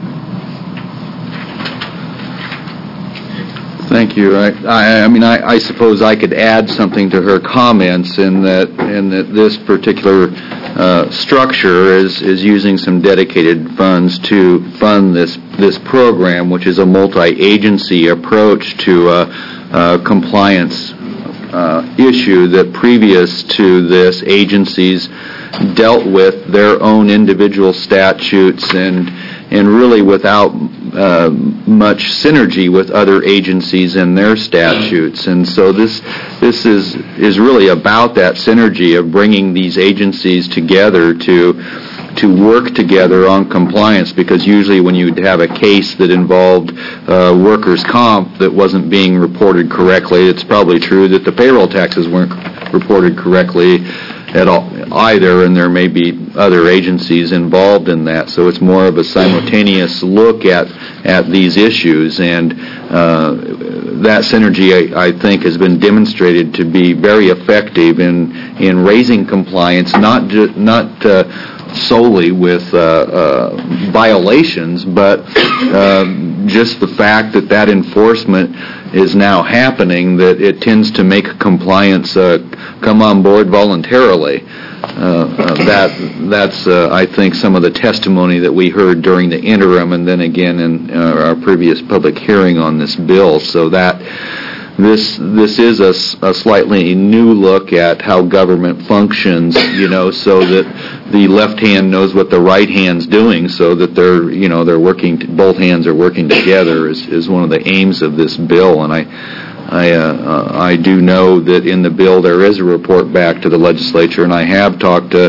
Thank you. I suppose I could add something to her comments in that this particular structure is using some dedicated funds to fund this program, which is a multi-agency approach to compliance issue that previous to this, agencies dealt with their own individual statutes and really without much synergy with other agencies and their statutes. And so this is really about that synergy of bringing these agencies together to work together on compliance, because usually when you have a case that involved workers' comp that wasn't being reported correctly, it's probably true that the payroll taxes weren't reported correctly at all either, and there may be other agencies involved in that. So it's more of a simultaneous look at these issues, and that synergy, I think, has been demonstrated to be very effective in raising compliance, not solely with violations, but just the fact that enforcement is now happening, that it tends to make compliance come on board voluntarily. That's I think some of the testimony that we heard during the interim, and then again in our previous public hearing on this bill. So that this is a slightly new look at how government functions, so that the left hand knows what the right hand's doing, so that they're working, both hands are working together is one of the aims of this bill. And I do know that in the bill there is a report back to the legislature, and I have talked to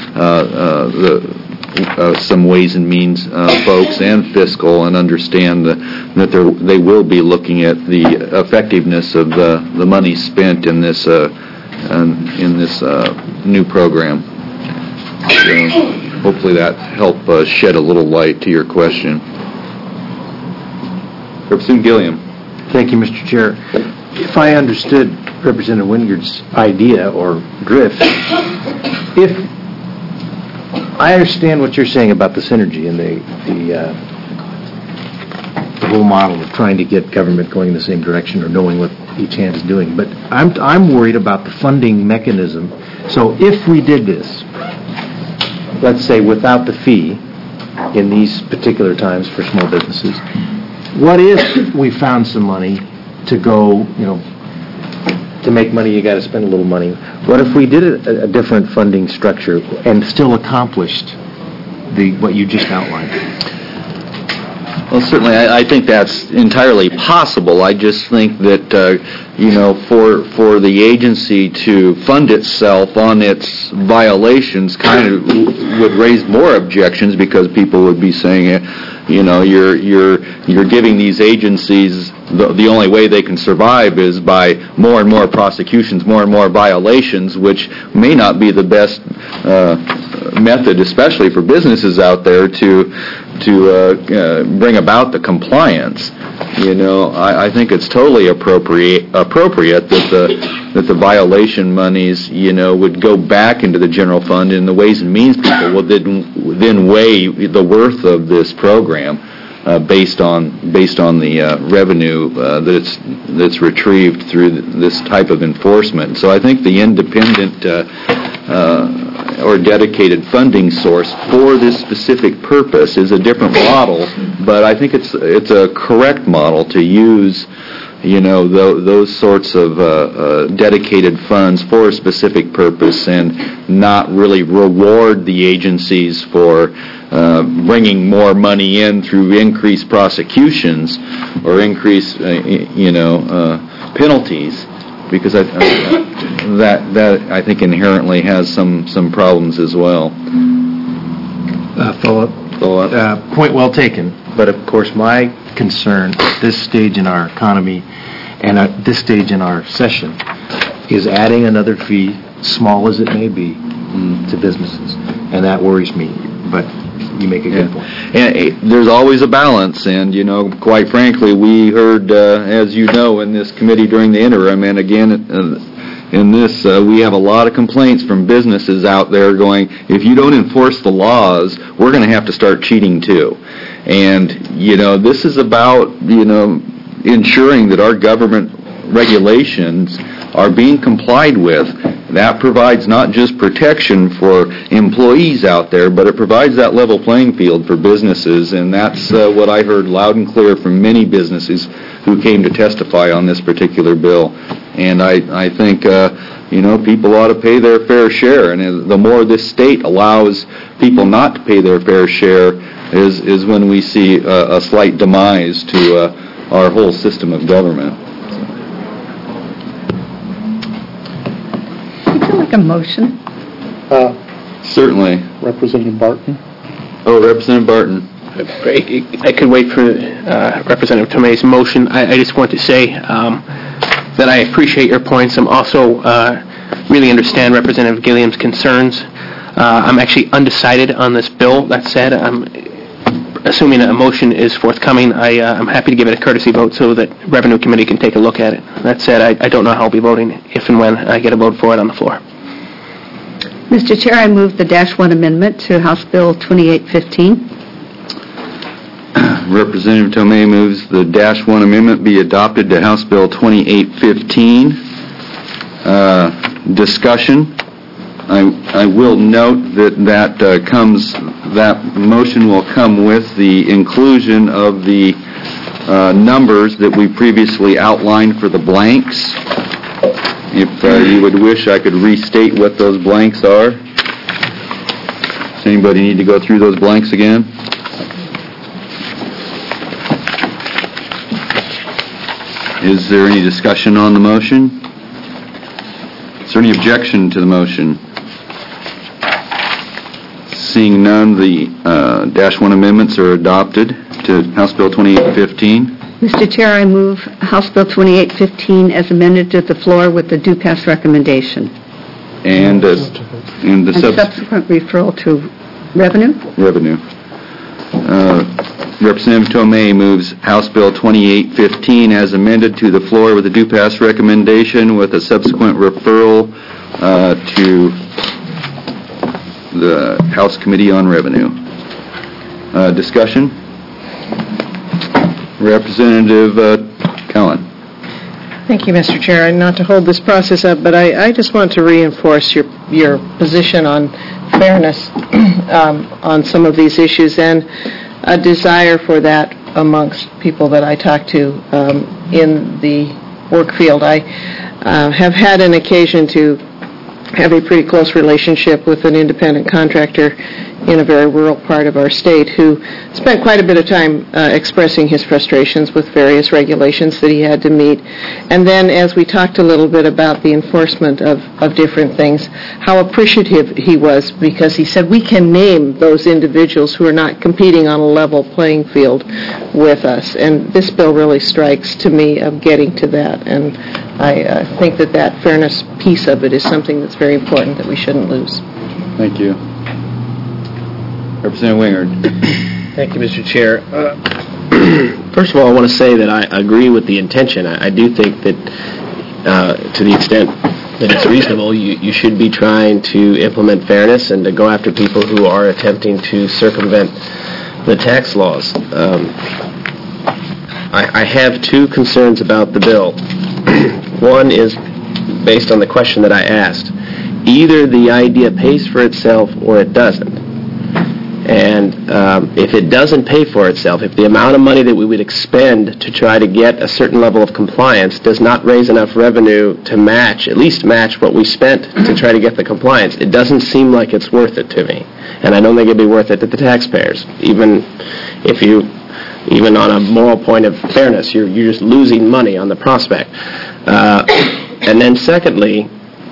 some Ways and Means folks and fiscal, and understand that they will be looking at the effectiveness of the money spent in this new program. So hopefully that helped shed a little light to your question. Representative Gilliam. Thank you, Mr. Chair. If I understood Representative Wingard's idea or drift, if I understand what you're saying about the synergy and the whole model of trying to get government going in the same direction or knowing what each hand is doing, but I'm worried about the funding mechanism. So if we did this, let's say without the fee in these particular times for small businesses, what if we found some money to go, to make money you got to spend a little money. What if we did a different funding structure and still accomplished what you just outlined? Well, certainly, I think that's entirely possible. I just think that, for the agency to fund itself on its violations kind of would raise more objections, because people would be saying, you're giving these agencies the only way they can survive is by more and more prosecutions, more and more violations, which may not be the best method, especially for businesses out there, to bring about the compliance. I think it's totally appropriate that the violation monies, would go back into the general fund, and the Ways and Means people would then weigh the worth of this program based on the revenue that's retrieved through this type of enforcement. So I think the independent or dedicated funding source for this specific purpose is a different model, but I think it's a correct model to use those sorts of dedicated funds for a specific purpose, and not really reward the agencies for bringing more money in through increased prosecutions or increased penalties, because that I think inherently has some problems as well. Follow up. Point well taken. But of course, my concern at this stage in our economy and at this stage in our session is adding another fee, small as it may be, to businesses, and that worries me. But you make a good point. And there's always a balance, and quite frankly, we heard, as you know, in this committee during the interim, and again in this, we have a lot of complaints from businesses out there going, if you don't enforce the laws, we're going to have to start cheating too. And this is about ensuring that our government regulations are being complied with. That provides not just protection for employees out there, but it provides that level playing field for businesses, and that's what I heard loud and clear from many businesses who came to testify on this particular bill. And I think, people ought to pay their fair share, and the more this state allows people not to pay their fair share is when we see a slight demise to our whole system of government. Like a motion? Certainly. Representative Barton? Oh, Representative Barton. I could wait for Representative Tomei's motion. I just want to say that I appreciate your points. I'm also really understand Representative Gilliam's concerns. I'm actually undecided on this bill. That said, I'm assuming a motion is forthcoming. I'm happy to give it a courtesy vote so that Revenue Committee can take a look at it. That said, I don't know how I'll be voting if and when I get a vote for it on the floor. Mr. Chair, I move the -1 amendment to House Bill 2815. Representative Tomei moves the -1 amendment be adopted to House Bill 2815. Discussion? I will note that motion will come with the inclusion of the numbers that we previously outlined for the blanks. If you would wish, I could restate what those blanks are. Does anybody need to go through those blanks again? Is there any discussion on the motion? Is there any objection to the motion? Seeing none, the Dash 1 amendments are adopted to House Bill 2815. Mr. Chair, I move House Bill 2815 as amended to the floor with the due pass recommendation. And the subsequent referral to revenue? Revenue. Representative Tomei moves House Bill 2815 as amended to the floor with a due pass recommendation with a subsequent referral to the House Committee on Revenue. Discussion? Representative Cohen. Thank you, Mr. Chair. And not to hold this process up, but I just want to reinforce your position on fairness on some of these issues and a desire for that amongst people that I talk to in the work field. I have had an occasion to have a pretty close relationship with an independent contractor in a very rural part of our state who spent quite a bit of time expressing his frustrations with various regulations that he had to meet. And then as we talked a little bit about the enforcement of different things, how appreciative he was because he said we can name those individuals who are not competing on a level playing field with us. And this bill really strikes to me of getting to that. And I think that fairness piece of it is something that's very important that we shouldn't lose. Thank you. Representative Wingard. Thank you, Mr. Chair. First of all, I want to say that I agree with the intention. I do think that to the extent that it's reasonable, you should be trying to implement fairness and to go after people who are attempting to circumvent the tax laws. I have two concerns about the bill. One is based on the question that I asked. Either the idea pays for itself or it doesn't. And if it doesn't pay for itself, if the amount of money that we would expend to try to get a certain level of compliance does not raise enough revenue to at least match what we spent to try to get the compliance, it doesn't seem like it's worth it to me. And I don't think it'd be worth it to the taxpayers. Even on a moral point of fairness, you're just losing money on the prospect. And then secondly,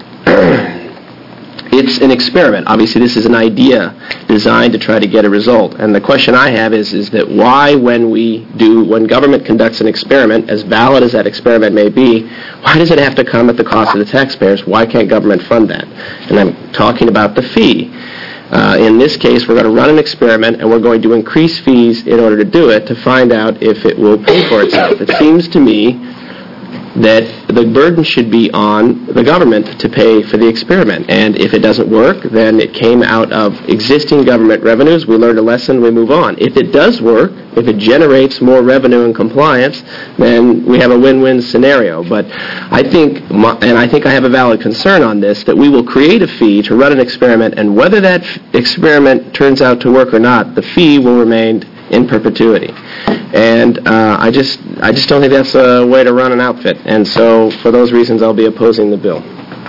it's an experiment. Obviously, this is an idea designed to try to get a result. And the question I have is that why, when government conducts an experiment, as valid as that experiment may be, why does it have to come at the cost of the taxpayers? Why can't government fund that? And I'm talking about the fee. In this case, we're going to run an experiment, and we're going to increase fees in order to do it to find out if it will pay for itself. It seems to me that the burden should be on the government to pay for the experiment. And if it doesn't work, then it came out of existing government revenues. We learned a lesson, we move on. If it does work, if it generates more revenue and compliance, then we have a win-win scenario. But I think I have a valid concern on this, that we will create a fee to run an experiment, and whether that experiment turns out to work or not, the fee will remain in perpetuity. And I just don't think that's a way to run an outfit. And so, for those reasons, I'll be opposing the bill.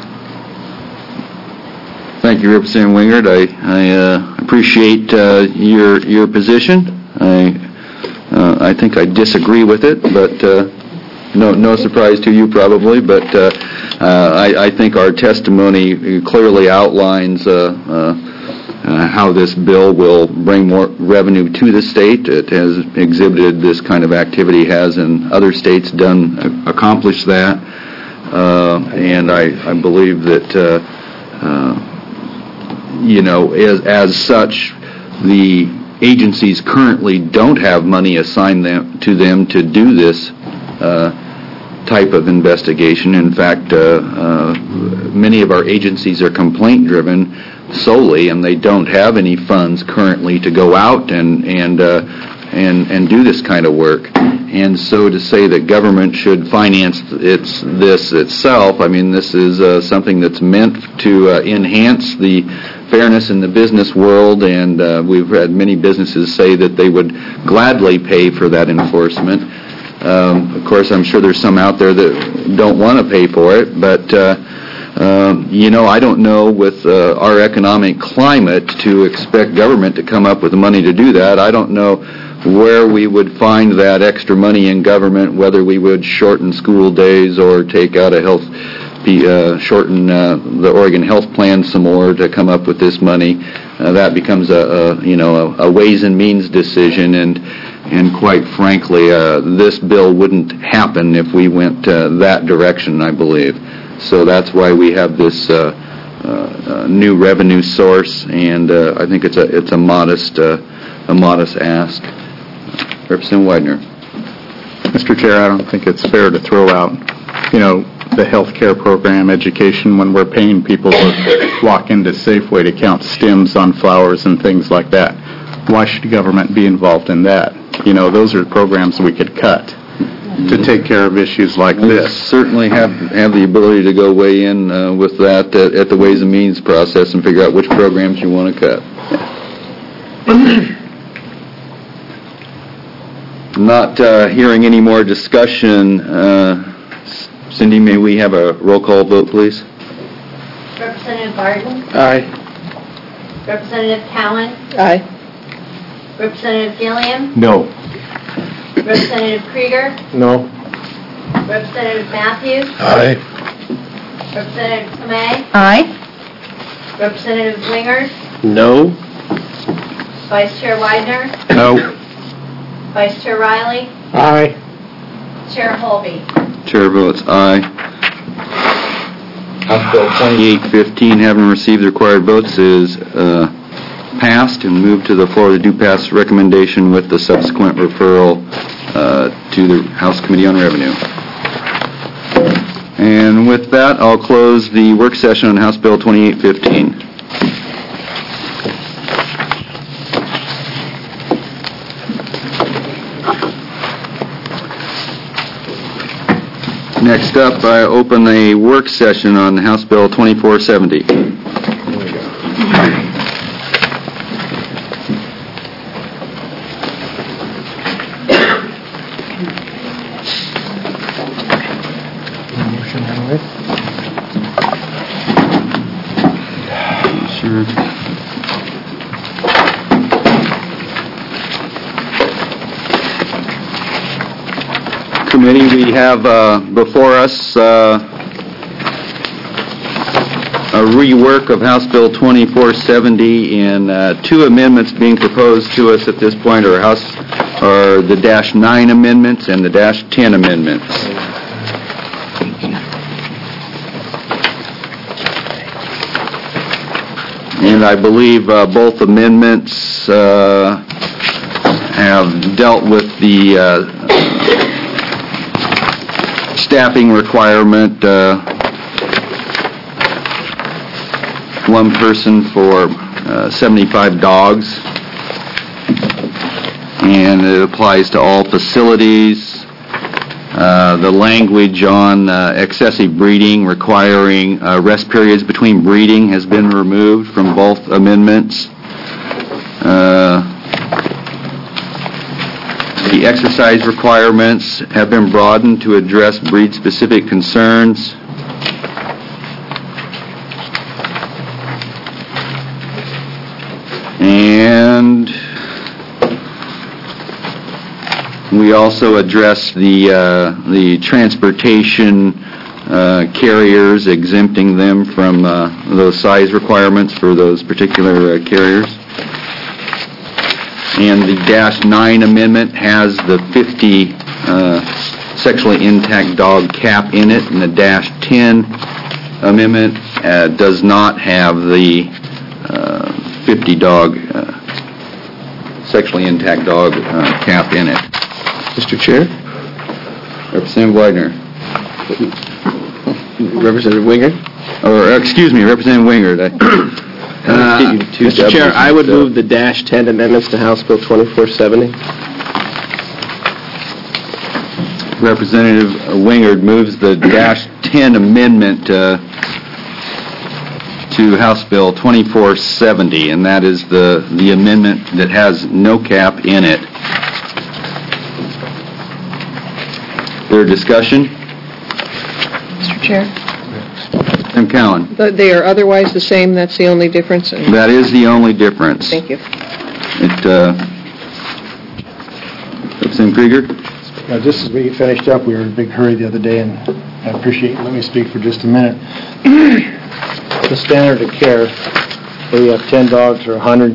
Thank you, Representative Wingard. I appreciate your position. I think I disagree with it, but no surprise to you probably. But I think our testimony clearly outlines how this bill will bring more revenue to the state. It has exhibited this kind of activity, has in other states accomplished that. And I believe that, as such, the agencies currently don't have money assigned to them to do this type of investigation. In fact, many of our agencies are complaint-driven solely, and they don't have any funds currently to go out and and do this kind of work. And so to say that government should finance this itself, I mean, this is something that's meant to enhance the fairness in the business world, and we've had many businesses say that they would gladly pay for that enforcement. Of course, I'm sure there's some out there that don't want to pay for it, but I don't know with our economic climate to expect government to come up with the money to do that. I don't know where we would find that extra money in government, whether we would shorten school days or take out shorten the Oregon Health Plan some more to come up with this money. That becomes a ways and means decision, and quite frankly, this bill wouldn't happen if we went that direction, I believe. So that's why we have this new revenue source, and I think it's a modest ask. Representative Widener. Mr. Chair, I don't think it's fair to throw out, the health care program, education, when we're paying people to walk into Safeway to count stems on flowers and things like that. Why should government be involved in that? Those are programs we could cut to take care of issues like this. Certainly have the ability to go weigh in with that at the Ways and Means process and figure out which programs you want to cut. Not hearing any more discussion. Cindy, may we have a roll call vote, please? Representative Barton? Aye. Representative Cowan? Aye. Representative Gilliam? No. Representative Krieger? No. Representative Matthews? Aye. Representative Tomei? Aye. Representative Wingert? No. Vice Chair Widener? No. Vice Chair Riley? Aye. Chair Holby? Chair votes aye. House Bill 2815, having received the required votes, is passed and moved to the floor of the due pass recommendation with the subsequent referral to the House Committee on Revenue. And with that, I'll close the work session on House Bill 2815. Next up, I open a work session on House Bill 2470. Sure. Committee, we have before us a rework of House Bill 2470, and two amendments being proposed to us at this point are the -9 amendments and the -10 amendments. And I believe both amendments have dealt with the staffing requirement, one person for 75 dogs, and it applies to all facilities. The language on excessive breeding requiring rest periods between breeding has been removed from both amendments. The exercise requirements have been broadened to address breed-specific concerns. And we also address the transportation carriers, exempting them from those size requirements for those particular carriers. And the -9 amendment has the 50 sexually intact dog cap in it, and the -10 amendment does not have the 50 dog sexually intact dog cap in it. Mr. Chair? Representative Widener. Representative Wingert? Or, excuse me, Representative Wingert. Mr. Chair, I would move the dash 10 amendments to House Bill 2470. Representative Wingard moves the dash 10 amendment to House Bill 2470, and that is the amendment that has no cap in it. There discussion? Mr. Chair? Tim Cowan. But they are otherwise the same, that's the only difference? That is the only difference. Thank you. Representative Krieger? Just as we finished up, we were in a big hurry the other day, and I appreciate you letting me speak for just a minute. The standard of care, whether you have 10 dogs or 100,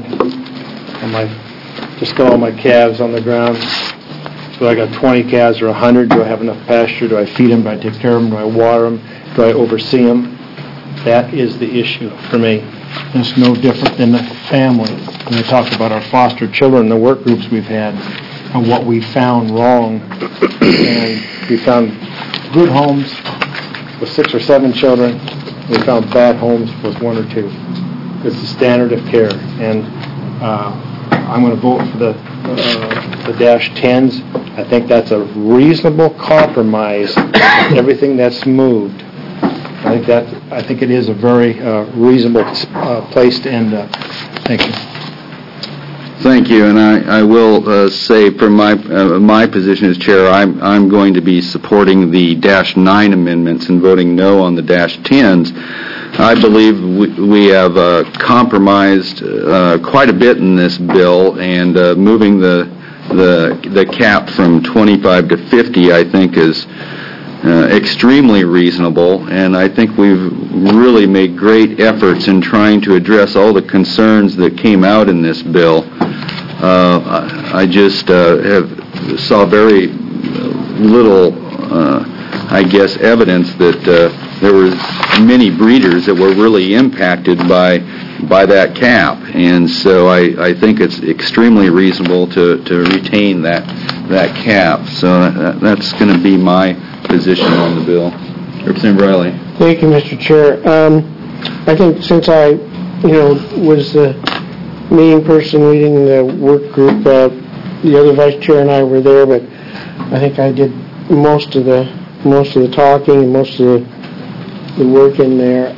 just got all my calves on the ground. Do I got 20 calves or 100? Do I have enough pasture? Do I feed them? Do I take care of them? Do I water them? Do I oversee them? That is the issue for me. And it's no different than the family. When we talked about our foster children, the work groups we've had, and what we found wrong. And we found good homes with 6 or 7 children. We found bad homes with 1 or 2. It's the standard of care. And I'm going to vote for the dash 10s. I think that's a reasonable compromise with everything that's moved. I think it is a very reasonable place to end up. Thank you. Thank you, and I will say from my position as chair, I'm going to be supporting the dash 9 amendments and voting no on the dash 10s. I believe we have compromised quite a bit in this bill, and moving the cap from 25 to 50, I think, is extremely reasonable, and I think we've really made great efforts in trying to address all the concerns that came out in this bill. I just saw very little, evidence that there were many breeders that were really impacted by that cap, and so I think it's extremely reasonable to retain that cap. So that's going to be my position on the bill. Representative Riley. Thank you, Mr. Chair. I think since I, was the main person leading the work group, the other vice chair and I were there, but I think I did most of the talking and most of the work in there.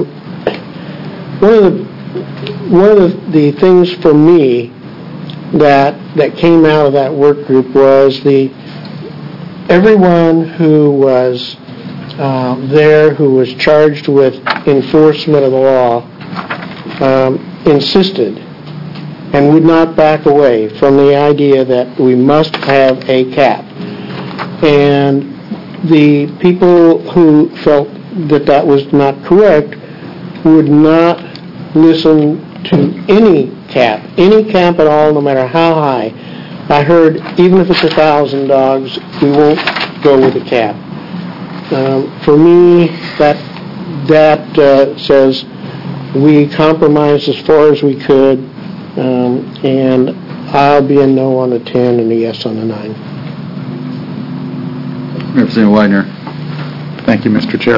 One of the things for me that came out of that work group was everyone who was there, who was charged with enforcement of the law, insisted and would not back away from the idea that we must have a cap. And the people who felt that was not correct would not listen to any cap at all, no matter how high. I heard, even if it's 1,000 dogs, we won't go with a cap. For me, that says we compromised as far as we could, and I'll be a no on the 10 and a yes on the 9. Representative Widener. Thank you, Mr. Chair.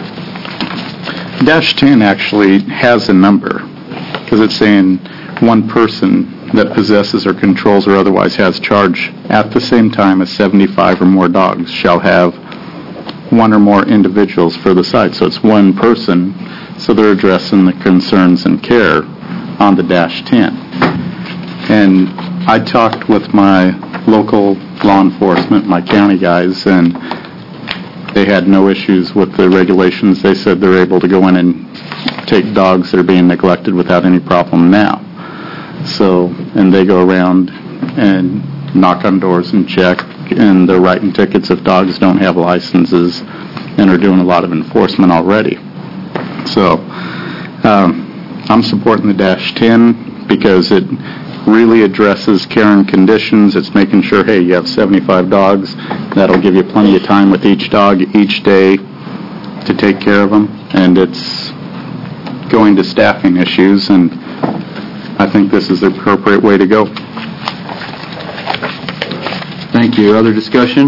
Dash 10 actually has a number, because it's saying one person that possesses or controls or otherwise has charge at the same time as 75 or more dogs shall have one or more individuals for the site. So it's one person, so they're addressing the concerns and care on the dash 10. And I talked with my local law enforcement, my county guys, and they had no issues with the regulations. They said they're able to go in and take dogs that are being neglected without any problem now. So, and they go around and knock on doors and check, and they're writing tickets if dogs don't have licenses, and are doing a lot of enforcement already. So, I'm supporting the dash 10 because it really addresses care and conditions. It's making sure, hey, you have 75 dogs. That'll give you plenty of time with each dog each day to take care of them. And it's going to staffing issues, and I think this is the appropriate way to go. Thank you. Other discussion?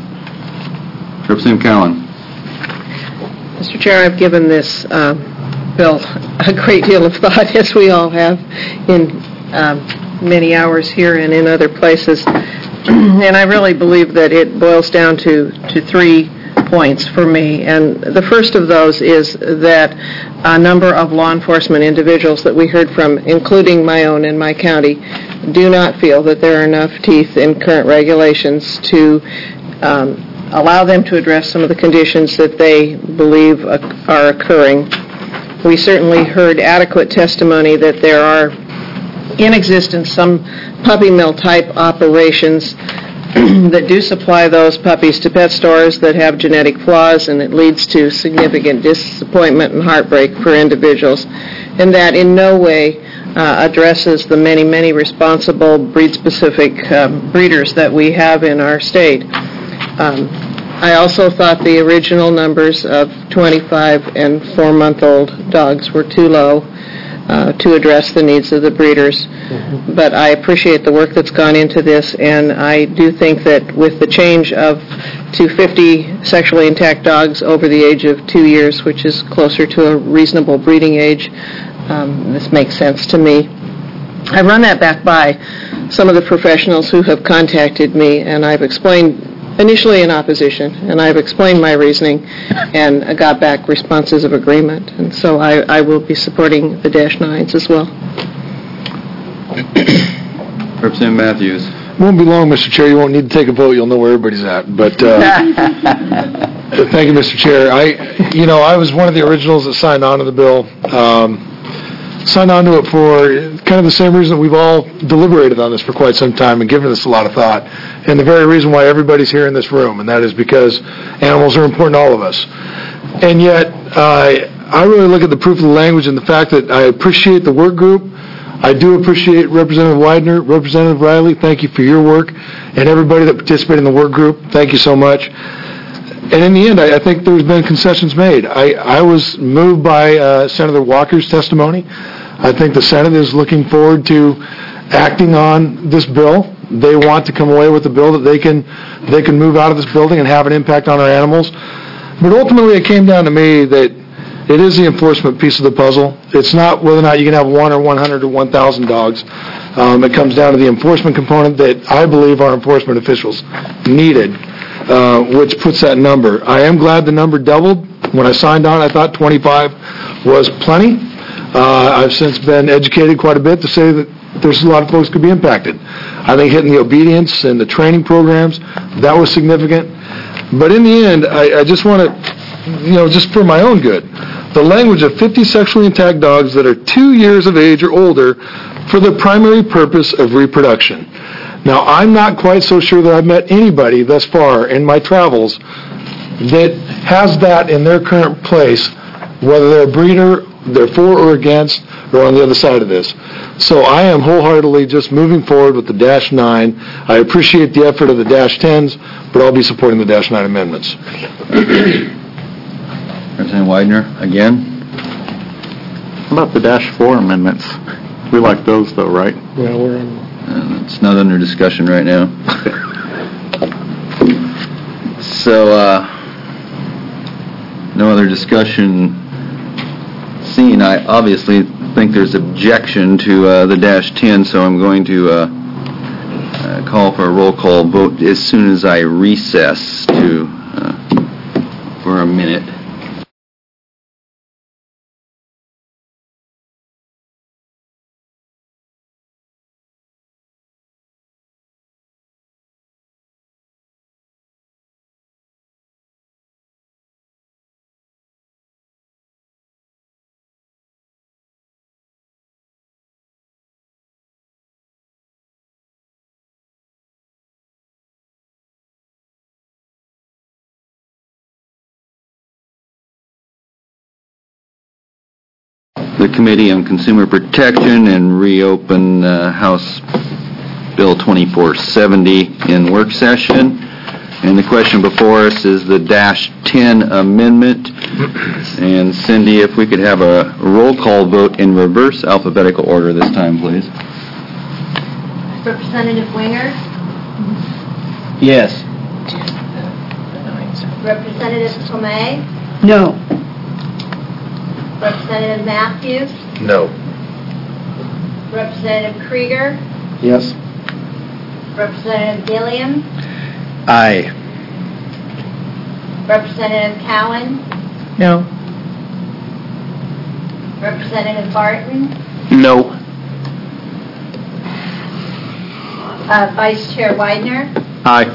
Representative Cowan. Mr. Chair, I've given this bill a great deal of thought, as we all have in many hours here and in other places. And I really believe that it boils down to 3 points for me. And the first of those is that a number of law enforcement individuals that we heard from, including my own in my county, do not feel that there are enough teeth in current regulations to allow them to address some of the conditions that they believe are occurring. We certainly heard adequate testimony that there are in existence some puppy mill type operations that do supply those puppies to pet stores that have genetic flaws, and it leads to significant disappointment and heartbreak for individuals, and that in no way addresses the many, many responsible breed-specific breeders that we have in our state. I also thought the original numbers of 25 and 4-month-old dogs were too low to address the needs of the breeders. But I appreciate the work that's gone into this, and I do think that with the change to 50 sexually intact dogs over the age of 2 years, which is closer to a reasonable breeding age, this makes sense to me. I run that back by some of the professionals who have contacted me, and I've explained initially in opposition, and I've explained my reasoning and got back responses of agreement. And so I will be supporting the -9s as well. Representative Matthews. Won't be long, Mr. Chair. You won't need to take a vote. You'll know where everybody's at. But thank you, Mr. Chair. I was one of the originals that signed on to the bill. Signed on to it for kind of the same reason we've all deliberated on this for quite some time and given this a lot of thought, and the very reason why everybody's here in this room, and that is because animals are important to all of us. And yet, I really look at the proof of the language and the fact that I appreciate the work group. I do appreciate Representative Widener, Representative Riley. Thank you for your work, and everybody that participated in the work group. Thank you so much. And in the end, I think there's been concessions made. I was moved by Senator Walker's testimony. I think the Senate is looking forward to acting on this bill. They want to come away with a bill that they can move out of this building and have an impact on our animals. But ultimately, it came down to me that it is the enforcement piece of the puzzle. It's not whether or not you can have 1 or 100 or 1,000 dogs. It comes down to the enforcement component that I believe our enforcement officials needed, which puts that number. I am glad the number doubled. When I signed on, I thought 25 was plenty. I've since been educated quite a bit to say that there's a lot of folks could be impacted. I think hitting the obedience and the training programs, that was significant. But in the end, I just want to, just for my own good, the language of 50 sexually intact dogs that are 2 years of age or older for the primary purpose of reproduction. Now, I'm not quite so sure that I've met anybody thus far in my travels that has that in their current place, whether they're a breeder, they're for or against, or on the other side of this. So I am wholeheartedly just moving forward with the -9. I appreciate the effort of the -10s, but I'll be supporting the -9 amendments. Representative Widener, again. How about the -4 amendments? We like those, though, right? Well, we're in. It's not under discussion right now. So, no other discussion seen. I obviously think there's objection to the -10, so I'm going to call for a roll call vote as soon as I recess for a minute. The Committee on Consumer Protection and reopen House Bill 2470 in work session. And the question before us is the -10 amendment. And Cindy, if we could have a roll call vote in reverse alphabetical order this time, please. Representative Wingers? Yes. Representative Tomei? No. Representative Matthews, No. Representative Krieger, Yes. Representative Gilliam, Aye. Representative Cowan, No. Representative Barton, No. Vice Chair Widener, Aye.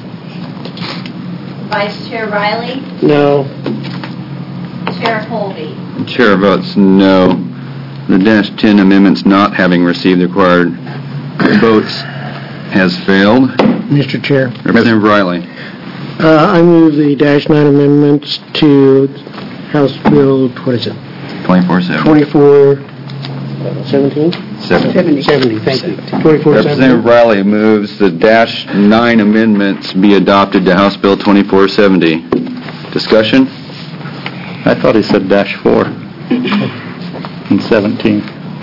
Vice Chair Riley, No. Chair Holby. Chair votes no. The Dash 10 amendments not having received the required votes has failed. Mr. Chair, Representative Riley. I move the Dash 9 amendments to House Bill, what is it? 24-7. 2417? 70, thank you. 2470. Representative Riley moves the Dash 9 amendments be adopted to House Bill 2470. Discussion? I thought he said dash 4 in 17.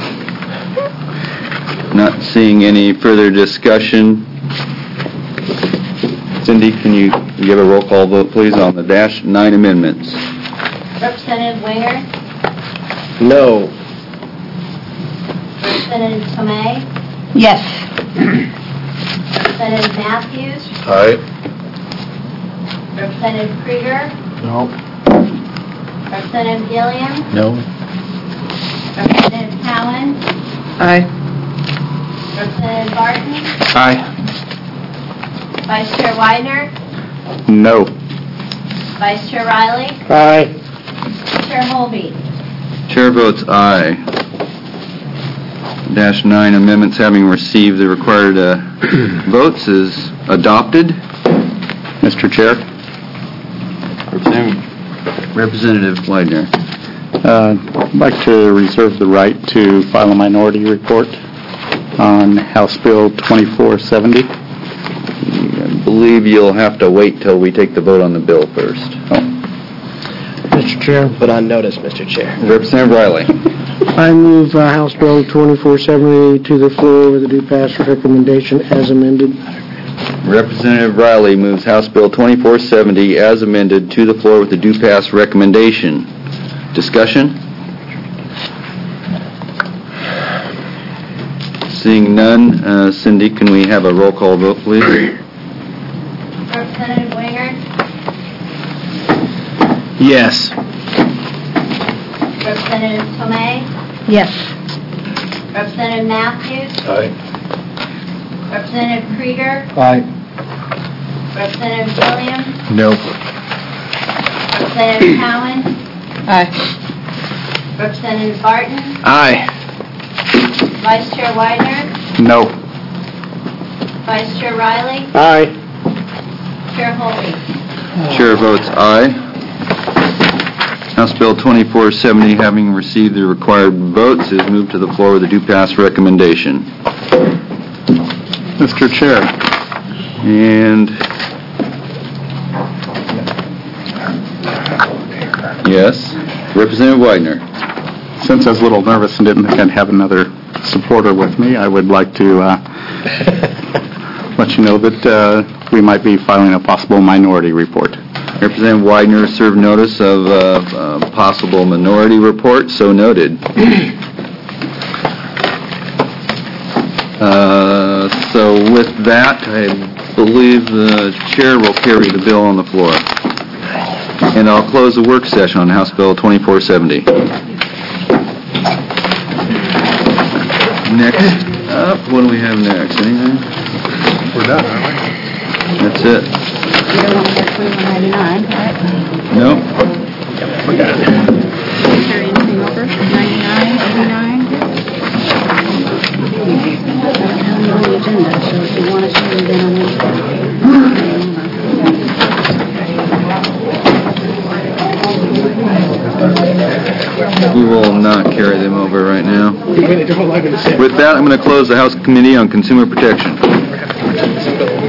Not seeing any further discussion. Cindy, can you give a roll call vote, please, on the Dash 9 amendments? Representative Winger, No. Representative Tomei, Yes. Representative Matthews, Aye. Representative Krieger, No. Representative Gilliam, No. Representative Cowan, Aye. Representative Barton, Aye. Vice Chair Widener, No. Vice Chair Riley, Aye. Chair Holby. Chair votes aye. Dash 9 amendments having received the required votes is adopted. Mr. Chair, Representative Widener. I'd like to reserve the right to file a minority report on House Bill 2470. I believe you'll have to wait till we take the vote on the bill first. Mr. Chair, But on notice, Mr. Chair. Representative Riley. I move House Bill 2470 to the floor with a due pass recommendation as amended. Representative Riley moves House Bill 2470 as amended to the floor with a due pass recommendation. Discussion? Seeing none, Cindy, can we have a roll call vote, please? Representative Winger, Yes. Representative Tomei, Yes. Representative Matthews, Aye. Representative Krieger, Aye. Representative Gilliam, No. Representative Cowan, Aye. Representative Barton, Aye. Vice Chair Widener, No. Vice Chair Riley, Aye. Chair Holby. Chair votes aye. House Bill 2470, having received the required votes, is moved to the floor with a due pass recommendation. Mr. Chair, And... Yes? Representative Widener. since I was a little nervous and didn't think I'd have another supporter with me, I would like to let you know that we might be filing a possible minority report. Representative Widener served notice of possible minority report, so noted. So with that, I believe the chair will carry the bill on the floor. And I'll close the work session on House Bill 2470. Next up, what do we have next? Anything? We're done, aren't we? That's it. You don't want to get 2199, right? No? We got it. Carry anything over? 99, 89? On the agenda, so if you want to see it, then on the We will not carry them over right now. With that, I'm going to close the House Committee on Consumer Protection.